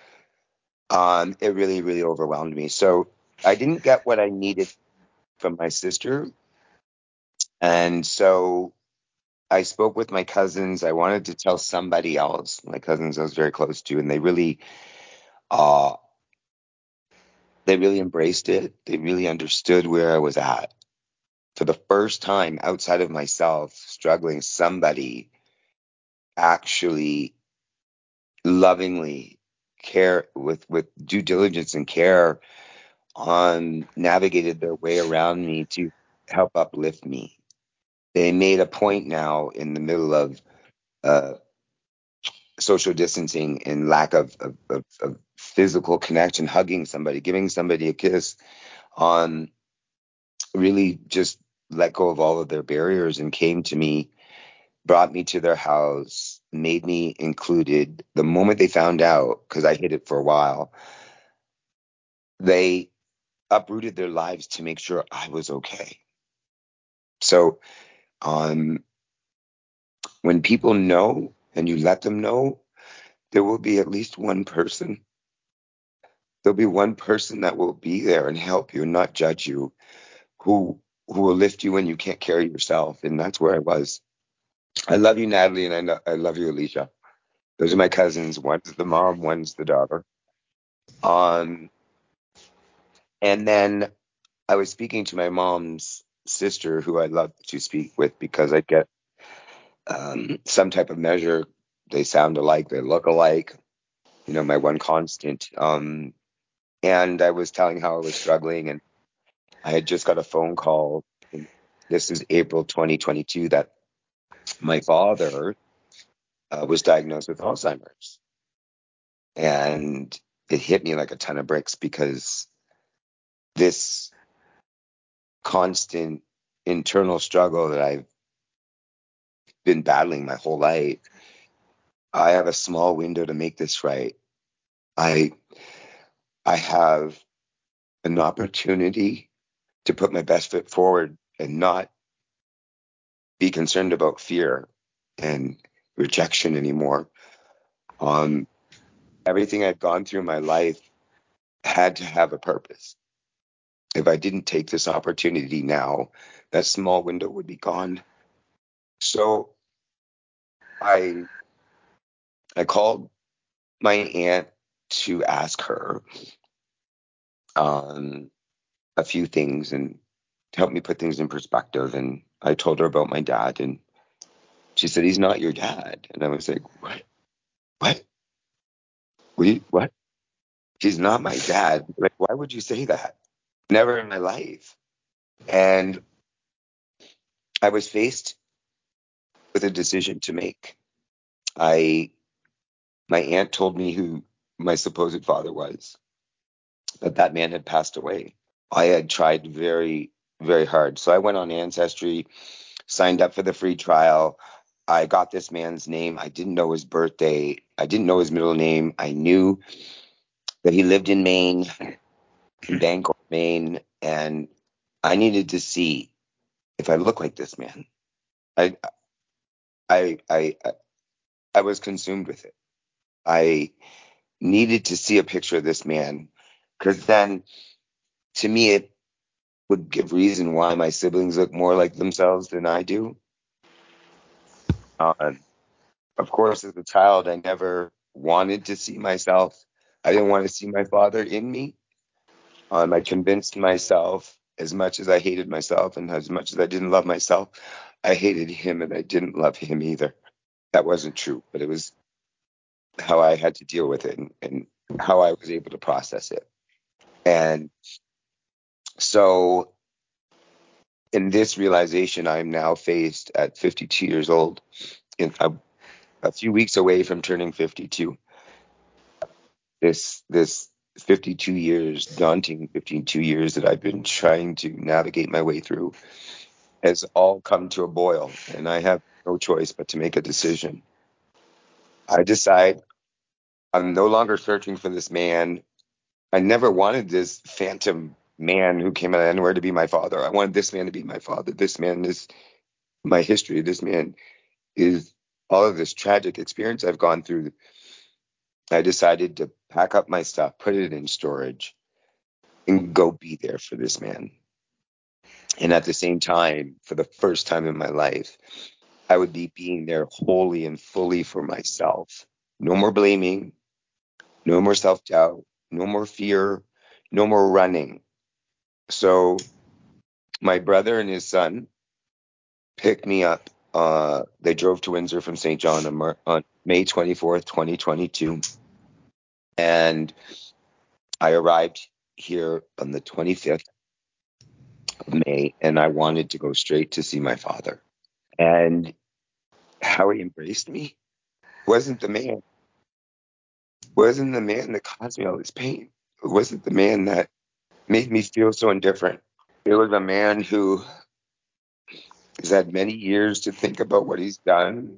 it really, really overwhelmed me. So I didn't get what I needed from my sister. And so I spoke with my cousins. I wanted to tell somebody else, my cousins I was very close to, and uh, they really embraced it. They really understood where I was at. For the first time outside of myself, struggling, somebody actually lovingly care with due diligence and care on navigated their way around me to help uplift me. They made a point now in the middle of uh, social distancing and lack of physical connection, hugging somebody, giving somebody a kiss, on really just let go of all of their barriers and came to me, brought me to their house, made me included. The moment they found out, because I hid it for a while, they uprooted their lives to make sure I was okay. So when people know and you let them know, there will be at least one person. There'll be one person that will be there and help you and not judge you, who will lift you when you can't carry yourself. And that's where I was. I love you, Natalie, and I love you, Alicia. Those are my cousins. One's the mom, one's the daughter. Um, and then I was speaking to my mom's sister, who I love to speak with because I get some type of measure. They sound alike, they look alike. My one constant. And I was telling how I was struggling, and I had just got a phone call. And this is April 2022 that my father was diagnosed with Alzheimer's, and it hit me like a ton of bricks because this constant internal struggle that I've been battling my whole life. I have a small window to make this right. I I have an opportunity to put my best foot forward and not be concerned about fear and rejection anymore. Um, Everything I've gone through in my life had to have a purpose. If I didn't take this opportunity now, that small window would be gone. So I I called my aunt to ask her um, a few things and to help me put things in perspective. And I told her about my dad, and she said, "He's not your dad." And I was like, "What? What? What? He's not my dad." Like, why would you say that? Never in my life. And I was faced with a decision to make. I My aunt told me who my supposed father was, that that man had passed away. I had tried very, very hard. So I went on Ancestry, signed up for the free trial. I got this man's name. I didn't know his birthday. I didn't know his middle name. I knew that he lived in Maine, in Bangor, Maine, and I needed to see if I look like this man. I I I I was consumed with it. I needed to see a picture of this man because then, to me, it would give reason why my siblings look more like themselves than I do. Uh, of course, as a child, I never wanted to see myself. I didn't want to see my father in me. I convinced myself, as much as I hated myself and as much as I didn't love myself, I hated him and I didn't love him either. That wasn't true, but it was how I had to deal with it, and how I was able to process it. And so, in this realization, I'm now faced at 52 years old, in a few weeks away from turning 52. This 52 years, daunting 52 years that I've been trying to navigate my way through, has all come to a boil, and I have no choice but to make a decision. I decide I'm no longer searching for this man. I never wanted this phantom man who came out of anywhere to be my father. I wanted this man to be my father. This man is my history. This man is all of this tragic experience I've gone through, I decided to pack up my stuff, put it in storage, and go be there for this man. And at the same time, for the first time in my life, I would be being there wholly and fully for myself. No more blaming, no more self-doubt, no more fear, no more running. So my brother and his son picked me up. They drove to Windsor from St. John on May 24th, 2022. And I arrived here on the 25th of May, and I wanted to go straight to see my father. And how he embraced me wasn't the man, wasn't the man that caused me all this pain. It wasn't the man that made me feel so indifferent. It was a man who has had many years to think about what he's done.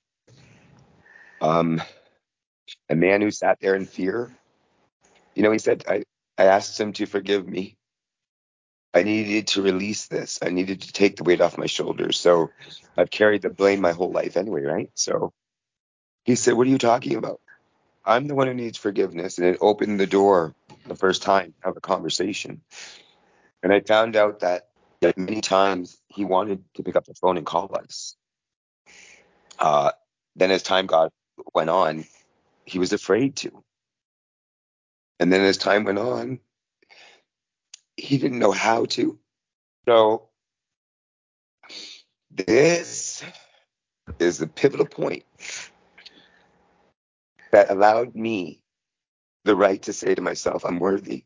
A man who sat there in fear. You know, he said, I asked him to forgive me. I needed to release this. I needed to take the weight off my shoulders. So I've carried the blame my whole life anyway, right? So he said, what are you talking about? I'm the one who needs forgiveness. And it opened the door the first time to have a conversation. And I found out that many times he wanted to pick up the phone and call us. Then as time went on, he was afraid to. And then as time went on, he didn't know how to. So this is the pivotal point that allowed me the right to say to myself, I'm worthy.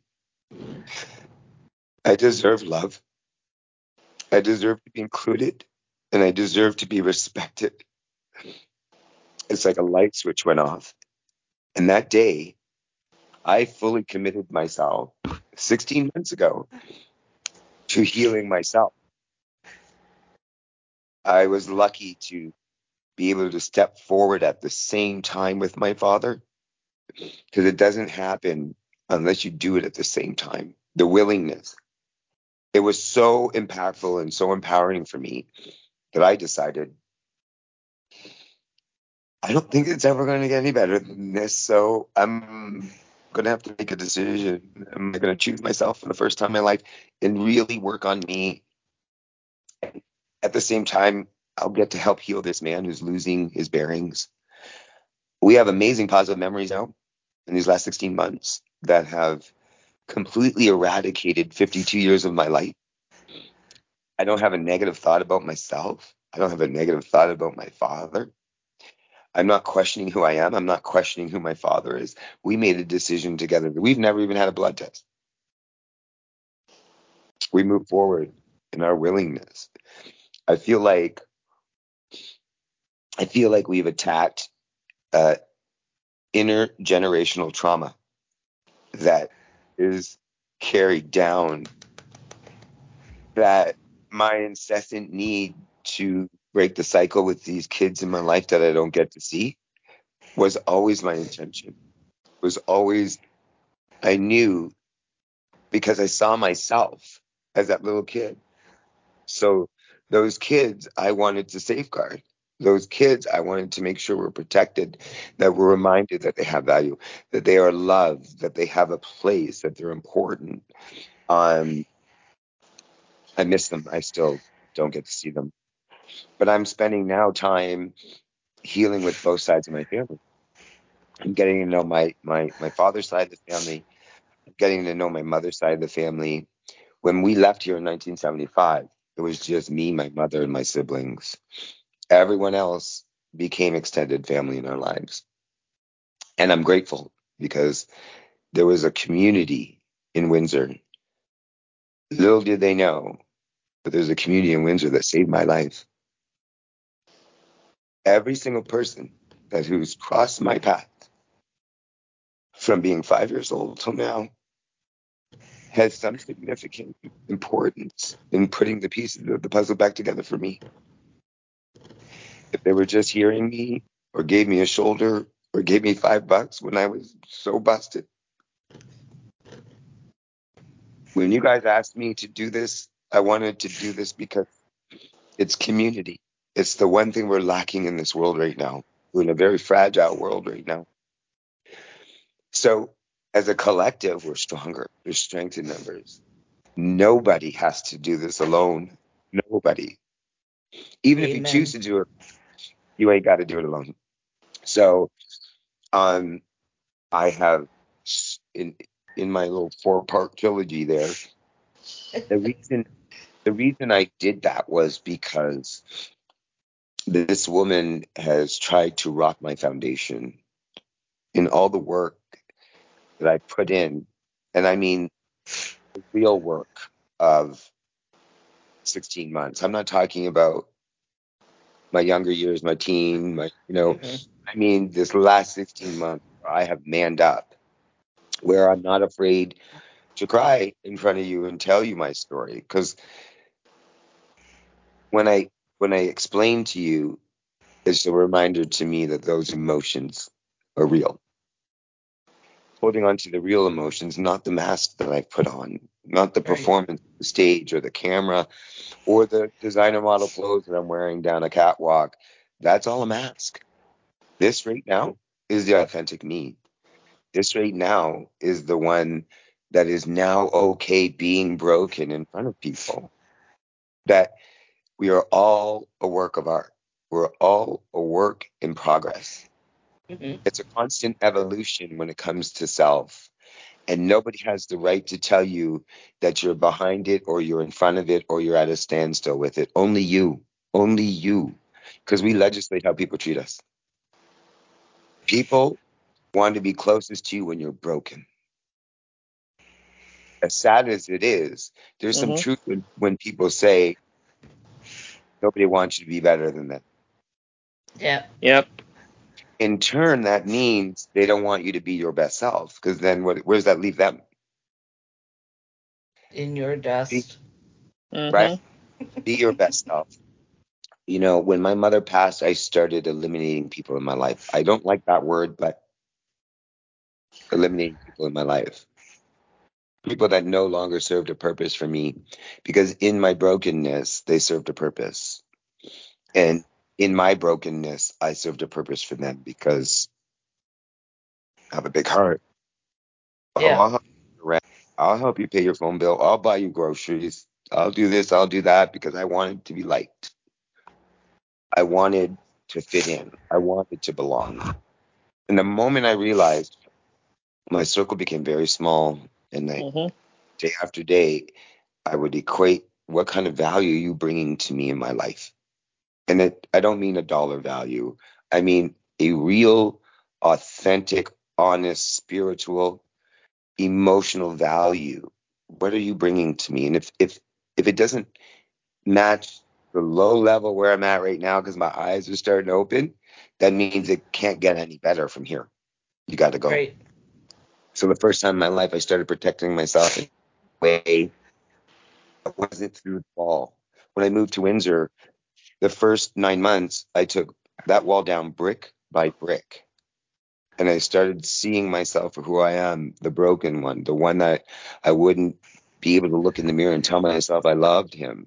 I deserve love. I deserve to be included. And I deserve to be respected. It's like a light switch went off. And that day, I fully committed myself 16 months ago to healing myself. I was lucky to be able to step forward at the same time with my father, because it doesn't happen unless you do it at the same time. The willingness. It was so impactful and so empowering for me that I decided, I don't think it's ever going to get any better than this. So I'm going to have to make a decision. I'm going to choose myself for the first time in my life and really work on me. At the same time, I'll get to help heal this man who's losing his bearings. We have amazing positive memories now in these last 16 months that have completely eradicated 52 years of my life. I don't have a negative thought about myself. I don't have a negative thought about my father. I'm not questioning who I am. I'm not questioning who my father is. We made a decision together. We've never even had a blood test. We move forward in our willingness. I feel like we've attacked intergenerational trauma that is carried down, that my incessant need to break the cycle with these kids in my life that I don't get to see was always my intention. Was always, I knew, because I saw myself as that little kid. So those kids I wanted to safeguard. Those kids I wanted to make sure were protected, that were reminded that they have value, that they are loved, that they have a place, that they're important. I miss them. I still don't get to see them. But I'm spending now time healing with both sides of my family. I'm getting to know my father's side of the family. I'm getting to know my mother's side of the family. When we left here in 1975, it was just me, my mother, and my siblings. Everyone else became extended family in our lives. And I'm grateful because there was a community in Windsor. Little did they know, but there's a community in Windsor that saved my life. Every single person who's crossed my path from being 5 years old till now has some significant importance in putting the pieces of the puzzle back together for me. If they were just hearing me or gave me a shoulder or gave me $5 when I was so busted. When you guys asked me to do this, I wanted to do this because it's community. It's the one thing we're lacking in this world right now. We're in a very fragile world right now. So as a collective, we're stronger. There's strength in numbers. Nobody has to do this alone. Nobody. Even if you Amen. choose to do it, you ain't got to do it alone. So I have in my little 4-part trilogy there, the reason I did that was because this woman has tried to rock my foundation in all the work that I put in, and I mean the real work of 16 months. I'm not talking about my younger years, my teen, I mean this last 16 months I have manned up, where I'm not afraid to cry in front of you and tell you my story. Because when I explain to you, it's a reminder to me that those emotions are real. Holding on to the real emotions, not the mask that I've put on, not the performance, the stage or the camera or the designer model clothes that I'm wearing down a catwalk. That's all a mask. This right now is the authentic me. This right now is the one that is now okay being broken in front of people. That we are all a work of art. We're all a work in progress. It's a constant evolution when it comes to self. And nobody has the right to tell you that you're behind it or you're in front of it or you're at a standstill with it. Only you. Only you. Because we legislate how people treat us. People want to be closest to you when you're broken. As sad as it is, there's some truth when people say nobody wants you to be better than them. Yeah. Yep. In turn, that means they don't want you to be your best self, because then where does that leave them? In your dust. Right? Be your best self. You know, when my mother passed, I started eliminating people in my life. I don't like that word, but eliminating people in my life. People that no longer served a purpose for me, because in my brokenness, they served a purpose. And in my brokenness, I served a purpose for them because I have a big heart. Yeah. I'll help you rent. I'll help you pay your phone bill. I'll buy you groceries. I'll do this. I'll do that because I wanted to be liked. I wanted to fit in. I wanted to belong. And the moment I realized my circle became very small, and day after day, I would equate what kind of value are you bringing to me in my life. And I don't mean a dollar value. I mean a real, authentic, honest, spiritual, emotional value. What are you bringing to me? And if it doesn't match the low level where I'm at right now, because my eyes are starting to open, that means it can't get any better from here. You got to go. Right. So the first time in my life, I started protecting myself in a way that wasn't through the wall. When I moved to Windsor, the first 9 months, I took that wall down brick by brick. And I started seeing myself for who I am, the broken one, the one that I wouldn't be able to look in the mirror and tell myself I loved him.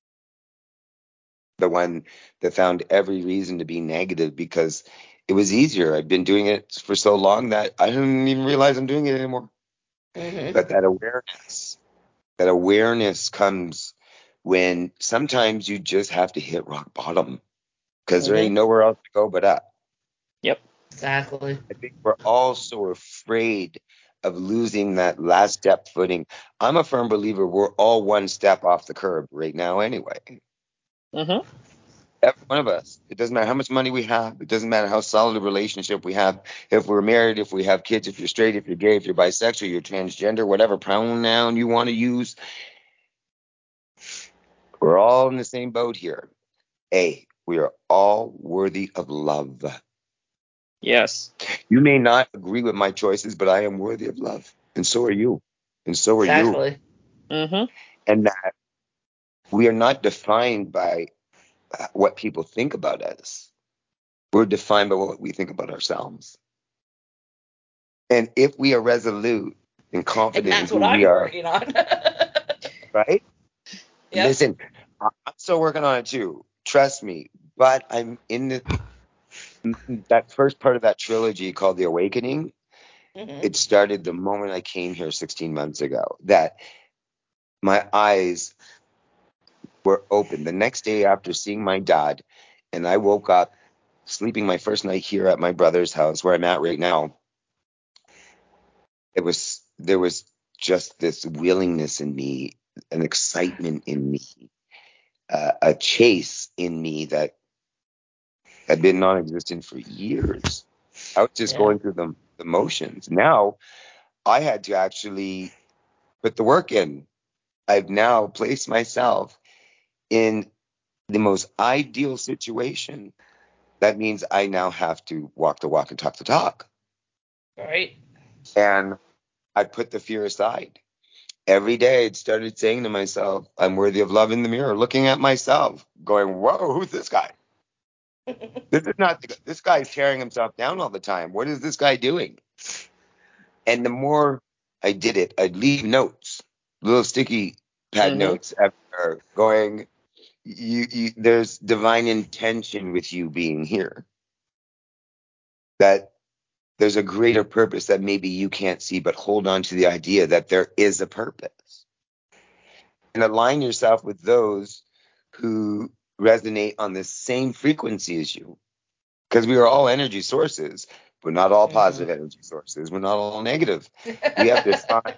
The one that found every reason to be negative because it was easier. I've been doing it for so long that I didn't even realize I'm doing it anymore. But that awareness comes when sometimes you just have to hit rock bottom because there ain't nowhere else to go but up. Yep. Exactly. I think we're all so afraid of losing that last step footing. I'm a firm believer we're all one step off the curb right now anyway. Every one of us. It doesn't matter how much money we have. It doesn't matter how solid a relationship we have. If we're married, if we have kids, if you're straight, if you're gay, if you're bisexual, you're transgender, whatever pronoun you want to use, we're all in the same boat here. We are all worthy of love. Yes. You may not agree with my choices, but I am worthy of love. And so are you. And so are you. Exactly. And that we are not defined by what people think about us. We're defined by what we think about ourselves. And if we are resolute and confident in And that's who what we I'm are, working on. right? Yep. Listen, I'm still working on it too. Trust me. But I'm in that first part of that trilogy called The Awakening. Mm-hmm. It started the moment I came here 16 months ago, that my eyes were open. The next day after seeing my dad, and I woke up sleeping my first night here at my brother's house where I'm at right now, there was just this willingness in me, an excitement in me, a chase in me that had been non-existent for years. I was just Yeah. going through the motions. Now I had to actually put the work in. I've now placed myself in the most ideal situation. That means I now have to walk the walk and talk the talk. Right. And I put the fear aside. Every day I started saying to myself, I'm worthy of love in the mirror, looking at myself, going, whoa, who's this guy? This is not, this guy's tearing himself down all the time. What is this guy doing? And the more I did it, I'd leave notes, little sticky pad Mm-hmm. notes after going, there's divine intention with you being here. That there's a greater purpose that maybe you can't see, but hold on to the idea that there is a purpose. And align yourself with those who resonate on the same frequency as you. Because we are all energy sources. We're not all positive energy sources. We're not all negative. We have to find,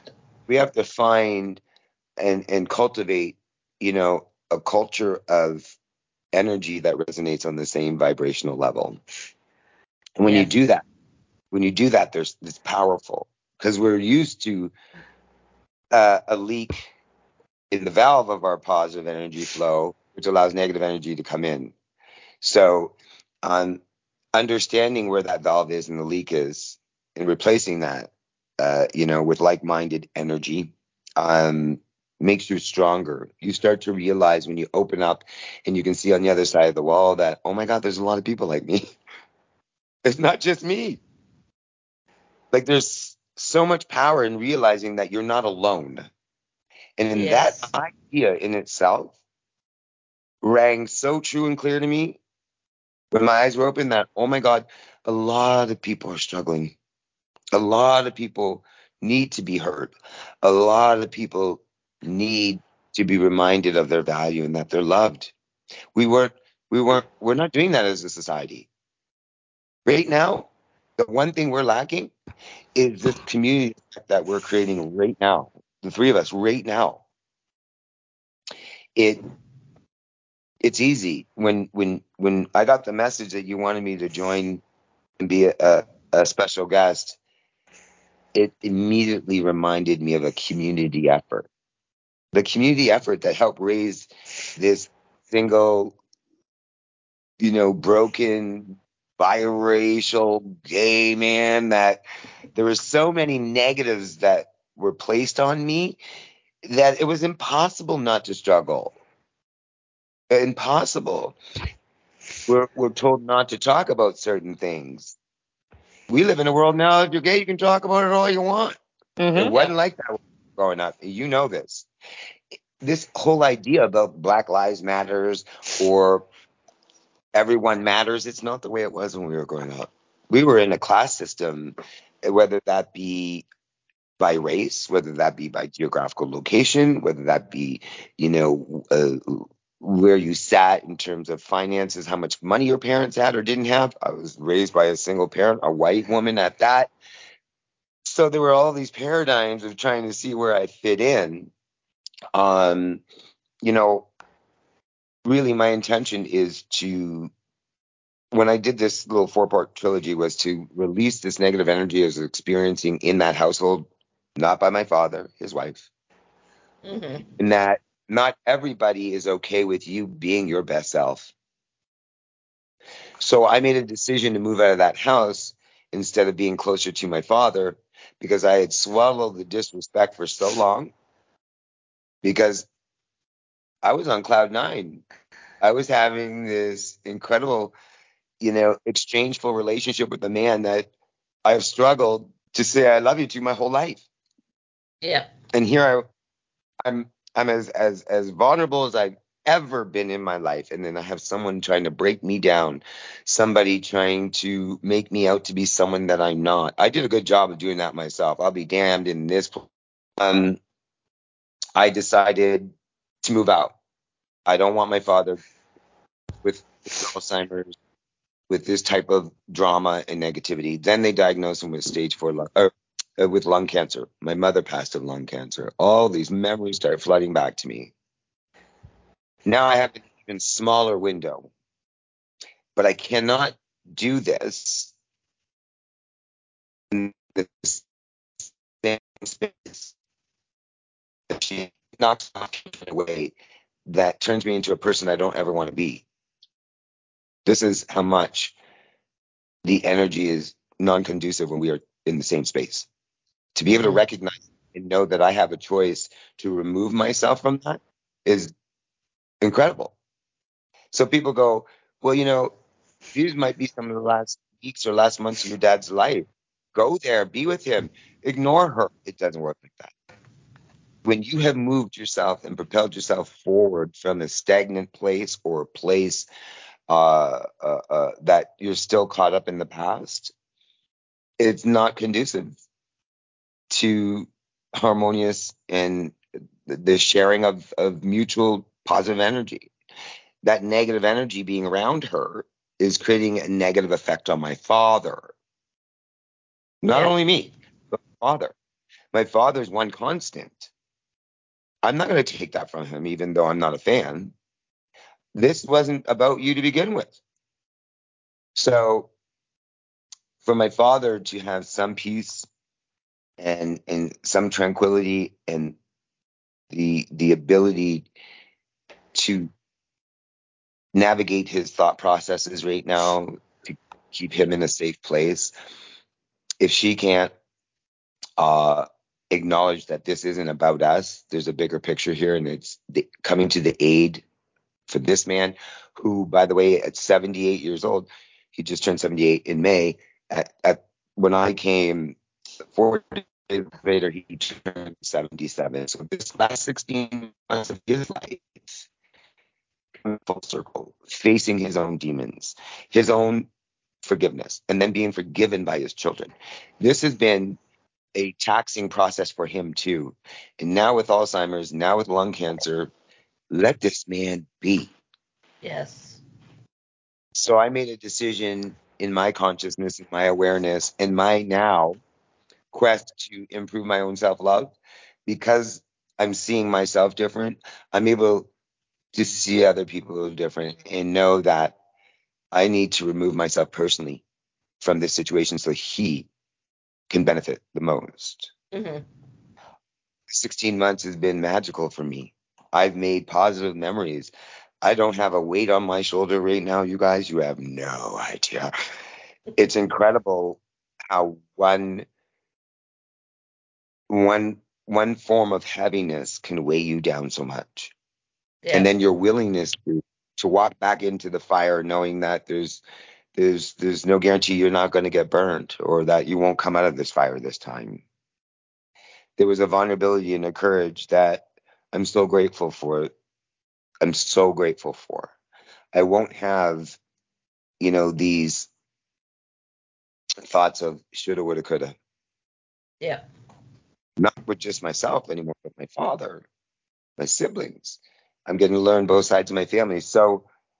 and cultivate, a culture of energy that resonates on the same vibrational level. And when Yes. you do that, it's powerful, because we're used to a leak in the valve of our positive energy flow, which allows negative energy to come in. So, understanding where that valve is and the leak is, and replacing that, with like-minded energy, makes you stronger. You start to realize when you open up and you can see on the other side of the wall that, oh my God, there's a lot of people like me. It's not just me. Like, there's so much power in realizing that you're not alone. And in that Yes. idea in itself rang so true and clear to me when my eyes were open that, oh my God, a lot of people are struggling. A lot of people need to be heard. A lot of people need to be reminded of their value and that they're loved. We're not doing that as a society. Right now, the one thing we're lacking is this community that we're creating right now. The three of us right now. It's easy. When I got the message that you wanted me to join and be a special guest, it immediately reminded me of a community effort. The community effort that helped raise this single, broken, biracial gay man, that there were so many negatives that were placed on me that it was impossible not to struggle. Impossible. We're told not to talk about certain things. We live in a world now, if you're gay, you can talk about it all you want. It Mm-hmm. wasn't like that growing up. You know this. This whole idea about Black Lives Matters or everyone matters, it's not the way it was when we were growing up. We were in a class system, whether that be by race, whether that be by geographical location, whether that be, where you sat in terms of finances, how much money your parents had or didn't have. I was raised by a single parent, a white woman at that. So there were all these paradigms of trying to see where I fit in. Um, Really my intention is to, when I did this little 4-part trilogy, was to release this negative energy I was experiencing in that household, not by my father, his wife, Mm-hmm. and that not everybody is okay with you being your best self. So I made a decision to move out of that house instead of being closer to my father, because I had swallowed the disrespect for so long, because I was on cloud nine. I was having this incredible, exchangeful relationship with a man that I've struggled to say I love you to my whole life. Yeah. And here I'm as vulnerable as I've ever been in my life. And then I have someone trying to break me down, somebody trying to make me out to be someone that I'm not. I did a good job of doing that myself. I'll be damned in this. I decided to move out. I don't want my father with Alzheimer's, with this type of drama and negativity. Then they diagnosed him with stage 4 with lung cancer. My mother passed of lung cancer. All these memories started flooding back to me. Now I have an even smaller window, but I cannot do this in the same space. She knocks off in a way that turns me into a person I don't ever want to be. This is how much the energy is non-conducive when we are in the same space. To be able to recognize and know that I have a choice to remove myself from that is incredible. So people go, well, you know, these might be some of the last weeks or last months of your dad's life. Go there, be with him, ignore her. It doesn't work like that. When you have moved yourself and propelled yourself forward from a stagnant place or a place that you're still caught up in the past, it's not conducive to harmonious and the sharing of mutual positive energy. That negative energy being around her is creating a negative effect on my father. Not only me, but my father. My father's one constant. I'm not going to take that from him, even though I'm not a fan. This wasn't about you to begin with. So for my father to have some peace and some tranquility and the ability to navigate his thought processes right now, to keep him in a safe place, if she can't acknowledge that this isn't about us, there's a bigger picture here, and it's coming to the aid for this man who, by the way, at 78 years old, he just turned 78 in May. When I came 4 days later, he turned 77. So this last 16 months of his life, full circle, facing his own demons, his own forgiveness, and then being forgiven by his children. This has been a taxing process for him too. And now with Alzheimer's, now with lung cancer, let this man be. Yes. So I made a decision in my consciousness, in my awareness, in my now quest to improve my own self-love. Because I'm seeing myself different, I'm able to see other people who are different and know that I need to remove myself personally from this situation so he can benefit the most. 16 months has been magical for me. I've made positive memories. I don't have a weight on my shoulder right now, you guys. You have no idea. It's incredible how one form of heaviness can weigh you down so much. Yeah. And then your willingness to walk back into the fire knowing that there's no guarantee you're not going to get burned or that you won't come out of this fire this time. There was a vulnerability and a courage that I'm so grateful for. I'm so grateful for. I won't have, these thoughts of shoulda, woulda, coulda. Yeah. Not with just myself anymore, but my father, my siblings. I'm getting to learn both sides of my family. So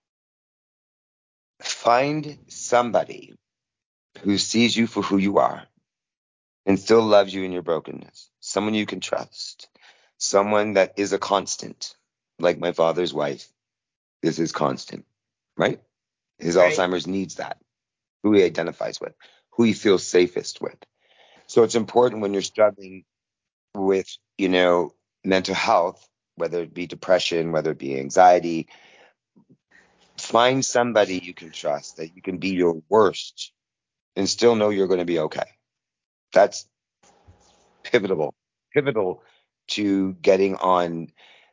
find somebody who sees you for who you are and still loves you in your brokenness. Someone you can trust. Someone that is a constant, like my father's wife. This is constant, right? His Right. Alzheimer's needs that. Who he identifies with, who he feels safest with. So it's important when you're struggling with, mental health, whether it be depression, whether it be anxiety, find somebody you can trust, that you can be your worst and still know you're going to be okay. That's pivotal to getting on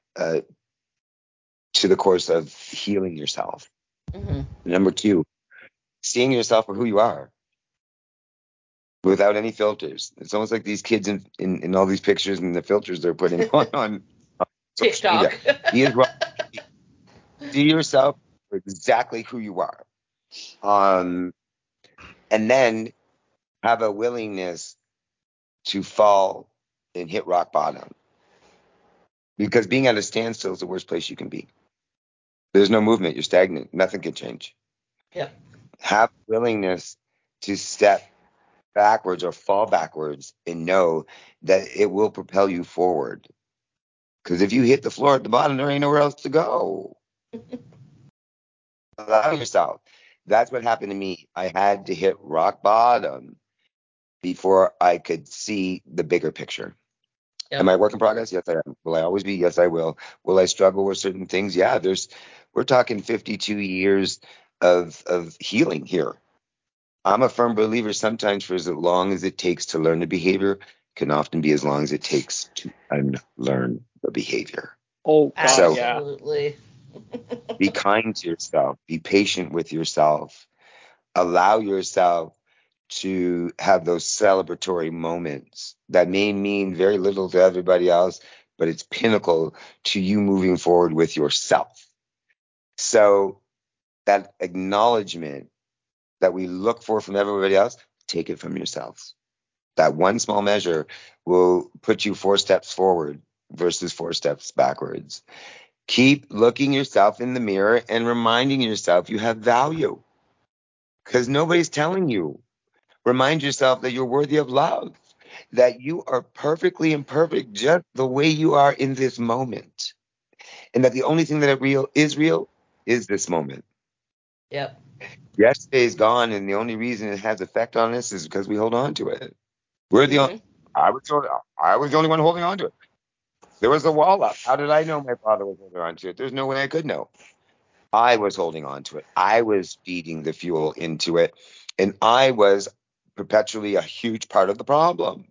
to the course of healing yourself. Number 2, seeing yourself for who you are without any filters. It's almost like these kids in all these pictures and the filters they're putting on social media. TikTok. He is wrong. See yourself for exactly who you are. And then have a willingness to fall and hit rock bottom. Because being at a standstill is the worst place you can be. There's no movement. You're stagnant. Nothing can change. Yep. Have willingness to step backwards or fall backwards and know that it will propel you forward. Because if you hit the floor at the bottom, there ain't nowhere else to go. Allow yourself. That's what happened to me. I had to hit rock bottom before I could see the bigger picture. Yep. Am I a work in progress? Yes, I am. Will I always be? Yes, I will. Will I struggle with certain things? Yeah, we're talking 52 years of healing here. I'm a firm believer sometimes for as long as it takes to learn the behavior can often be as long as it takes to unlearn the behavior. Oh, God, So, yeah. Absolutely. be kind to yourself. Be patient with yourself. Allow yourself to have those celebratory moments that may mean very little to everybody else, but it's pinnacle to you moving forward with yourself. So that acknowledgement that we look for from everybody else, take it from yourselves. That one small measure will put you 4 steps forward versus 4 steps backwards. Keep looking yourself in the mirror and reminding yourself you have value because nobody's telling you. Remind yourself that you're worthy of love, that you are perfectly imperfect just the way you are in this moment, and that the only thing that real is this moment. Yep. Yesterday's gone, and the only reason it has effect on us is because we hold on to it. We're the only, I was the only one holding on to it. There was a wall up. How did I know my father was holding on to it? There's no way I could know. I was holding on to it. I was feeding the fuel into it, and I was perpetually a huge part of the problem.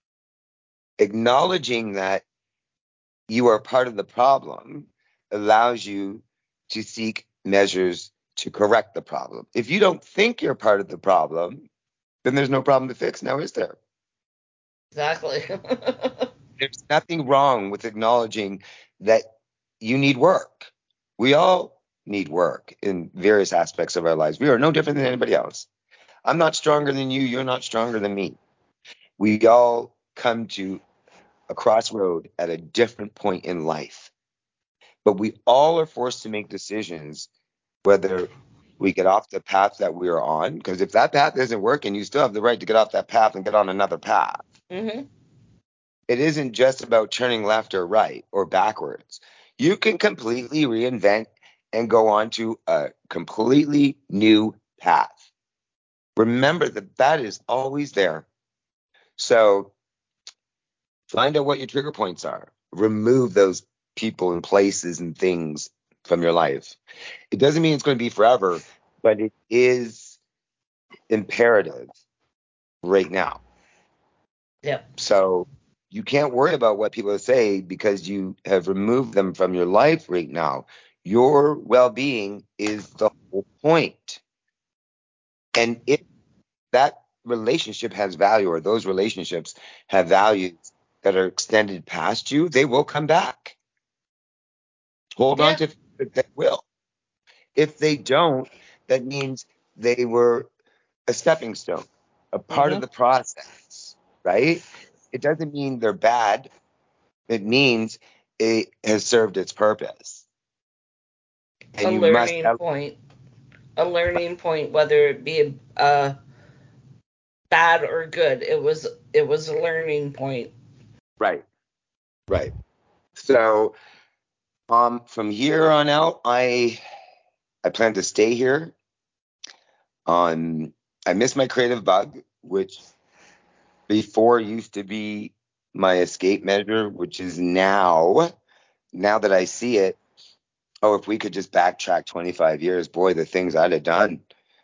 Acknowledging that you are part of the problem allows you to seek measures to correct the problem. If you don't think you're part of the problem, then there's no problem to fix now, is there? Exactly. There's nothing wrong with acknowledging that you need work. We all need work in various aspects of our lives. We are no different than anybody else. I'm not stronger than you. You're not stronger than me. We all come to a crossroad at a different point in life. But we all are forced to make decisions whether we get off the path that we are on. Because if that path isn't working, you still have the right to get off that path and get on another path. Mm-hmm. It isn't just about turning left or right or backwards. You can completely reinvent and go on to a completely new path. Remember that that is always there. So find out what your trigger points are. Remove those people and places and things from your life. It doesn't mean it's going to be forever, but it is imperative right now. Yep. So you can't worry about what people say because you have removed them from your life right now. Your well-being is the whole point. And if that relationship has value or those relationships have values that are extended past you, they will come back. Hold on to that they will. If they don't, that means they were a stepping stone, a part of the process, right? It doesn't mean they're bad. It means it has served its purpose. And A you must learning have, point. A learning point, whether it be bad or good. It was a learning point. right, right. So from here on out, I plan to stay here. I miss my creative bug, which before used to be my escape measure, which is now that I see it, oh, if we could just backtrack 25 years, boy, the things I'd have done.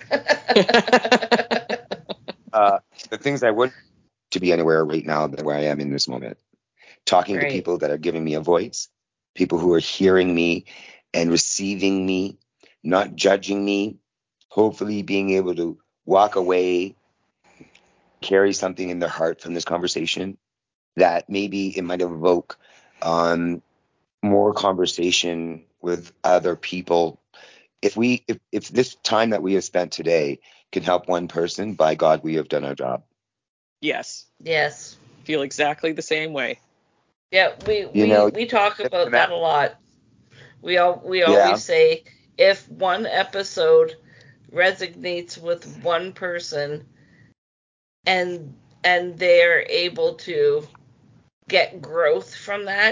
The things I would to be anywhere right now than where I am in this moment. Talking to Right. people that are giving me a voice, people who are hearing me and receiving me, not judging me, hopefully being able to walk away, carry something in their heart from this conversation that maybe it might evoke more conversation with other people. If this time that we have spent today can help one person, by God, we have done our job. Yes. Yes. Feel exactly the same way. Yeah, we talk about that a lot. We always say, if one episode resonates with one person and they're able to get growth from that,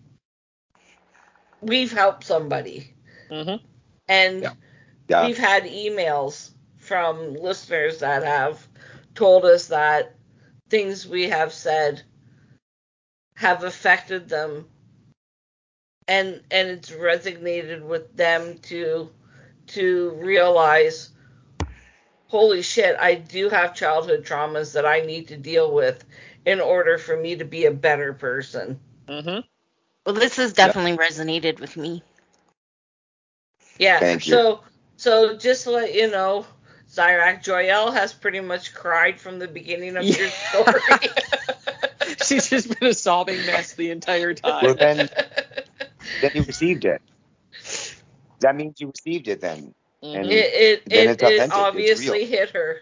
we've helped somebody. Mm-hmm. And we've had emails from listeners that have told us that things we have said have affected them, and it's resonated with them to realize, holy shit, I do have childhood traumas that I need to deal with in order for me to be a better person. Mm-hmm. Well, this has definitely resonated with me. Yeah. Thank you. So just to let you know, Zyrak, Joyelle has pretty much cried from the beginning of your story. She's just been a sobbing mess the entire time. Well, then you received it. That means you received it then. Mm-hmm. And then it's it authentic. obviously It's real. hit her.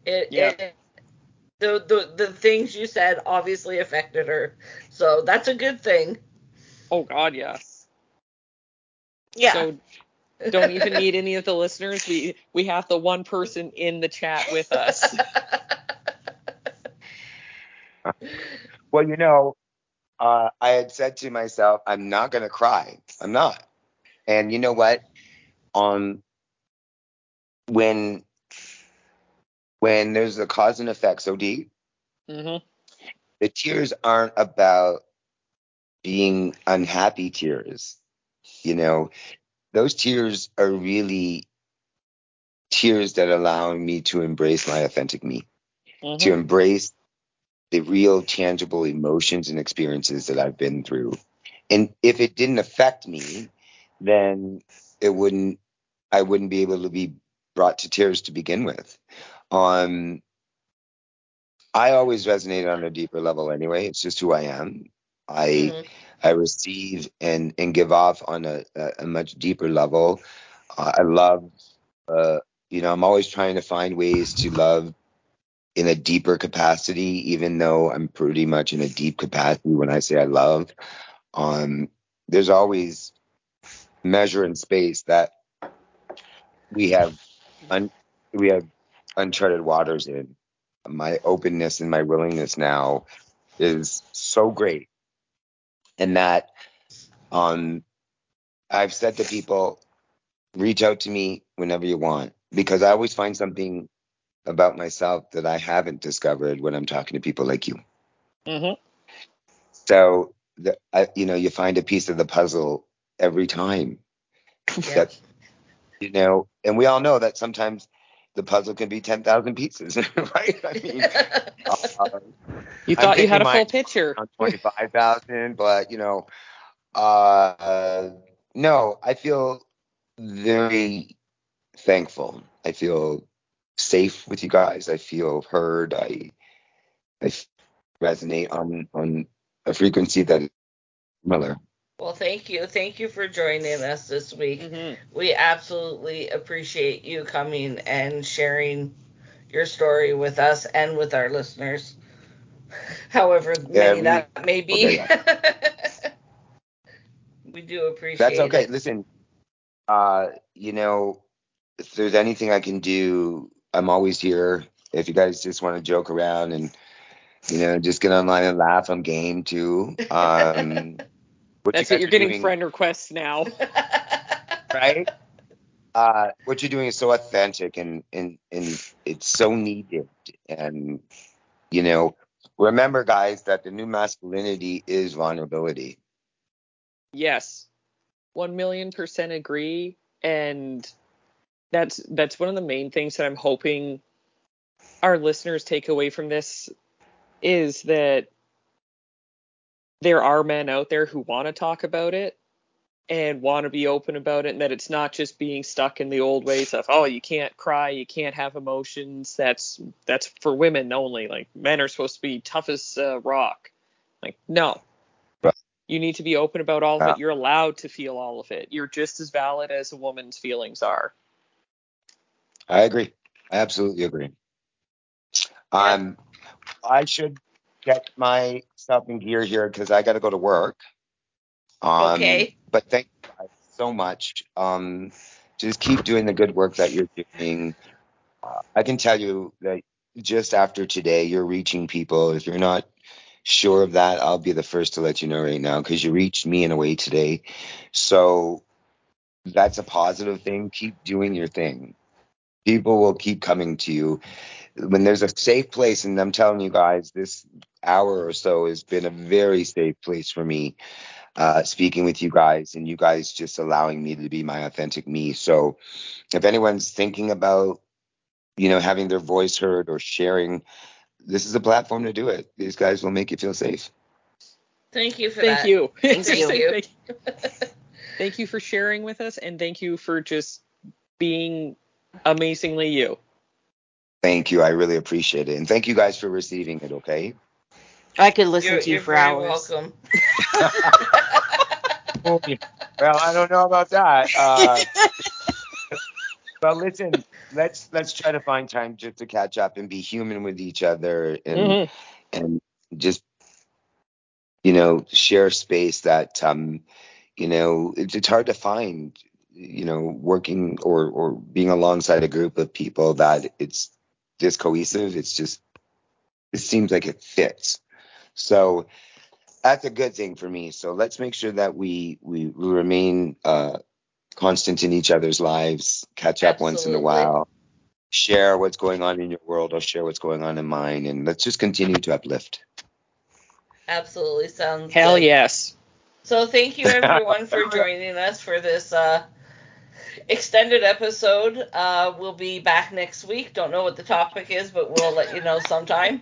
The things you said obviously affected her. So that's a good thing. Oh, God, yes. Yeah. So don't even need any of the listeners. We have the one person in the chat with us. Well, I had said to myself, I'm not going to cry. I'm not. And you know what? When there's a cause and effect so deep, Mm-hmm. the tears aren't about being unhappy tears. Those tears are really tears that allow me to embrace my authentic me, Mm-hmm. to embrace the real tangible emotions and experiences that I've been through. And if it didn't affect me, then I wouldn't be able to be brought to tears to begin with. I always resonate on a deeper level anyway. It's just who I am. I receive and give off on a much deeper level. I love, I'm always trying to find ways to love in a deeper capacity, even though I'm pretty much in a deep capacity when I say I love. There's always measure and space that we have uncharted waters in. My openness and my willingness now is so great, and that I've said to people, reach out to me whenever you want, because I always find something about myself that I haven't discovered when I'm talking to people like you. Mm-hmm. So you find a piece of the puzzle every time. Yeah. That and we all know that sometimes the puzzle can be 10,000 pieces, right? I mean, you thought you had a full picture. 25,000, but no, I feel very thankful. I feel safe with you guys. I feel heard. I resonate on a frequency that is similar. Well, thank you. Thank you for joining us this week. Mm-hmm. We absolutely appreciate you coming and sharing your story with us and with our listeners, however many that may be. Okay. We do appreciate That's okay. it. Listen, if there's anything I can do, I'm always here. If you guys just want to joke around and just get online and laugh, I'm game too. That's it. You're getting friend requests now. Right? What you're doing is so authentic and it's so needed. And, remember, guys, that the new masculinity is vulnerability. Yes. 1,000,000% agree. And that's one of the main things that I'm hoping our listeners take away from this, is that there are men out there who want to talk about it and want to be open about it, and that it's not just being stuck in the old ways of, oh, you can't cry, you can't have emotions, that's for women only, like men are supposed to be tough as rock. Like, no. You need to be open about all of Uh, it. You're allowed to feel all of it. You're just as valid as a woman's feelings are. I agree. I absolutely agree. Yep. I should get myself in gear here because I got to go to work. Okay. But thank you guys so much. Just keep doing the good work that you're doing. I can tell you that just after today, you're reaching people. If you're not sure of that, I'll be the first to let you know right now because you reached me in a way today. So that's a positive thing. Keep doing your thing. People will keep coming to you when there's a safe place. And I'm telling you guys, this hour or so has been a very safe place for me, speaking with you guys and you guys just allowing me to be my authentic me. So if anyone's thinking about, having their voice heard or sharing, this is a platform to do it. These guys will make you feel safe. Thank you for Thank that. you. Thank Thank you. you. Thank you for sharing with us, and thank you for just being amazingly you. Thank you. I really appreciate it. And thank you guys for receiving it, okay? I could listen to you You're for very hours. welcome. Well, I don't know about that. But listen, let's try to find time just to catch up and be human with each other and and just share space that it's hard to find, working or being alongside a group of people that it's this cohesive. It seems like it fits. So that's a good thing for me. So let's make sure that we remain constant in each other's lives, catch up once in a Absolutely. while, share what's going on in your world, I'll share what's going on in mine, and let's just continue to uplift. Absolutely sounds Hell good. yes. So thank you everyone for joining us for this extended episode. We'll be back next week. Don't know what the topic is, but we'll let you know sometime.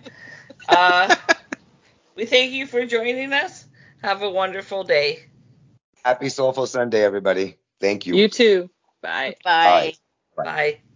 We thank you for joining us. Have a wonderful day. Happy Soulful Sunday, everybody. Thank you. You too. Bye. Bye. Bye. Bye.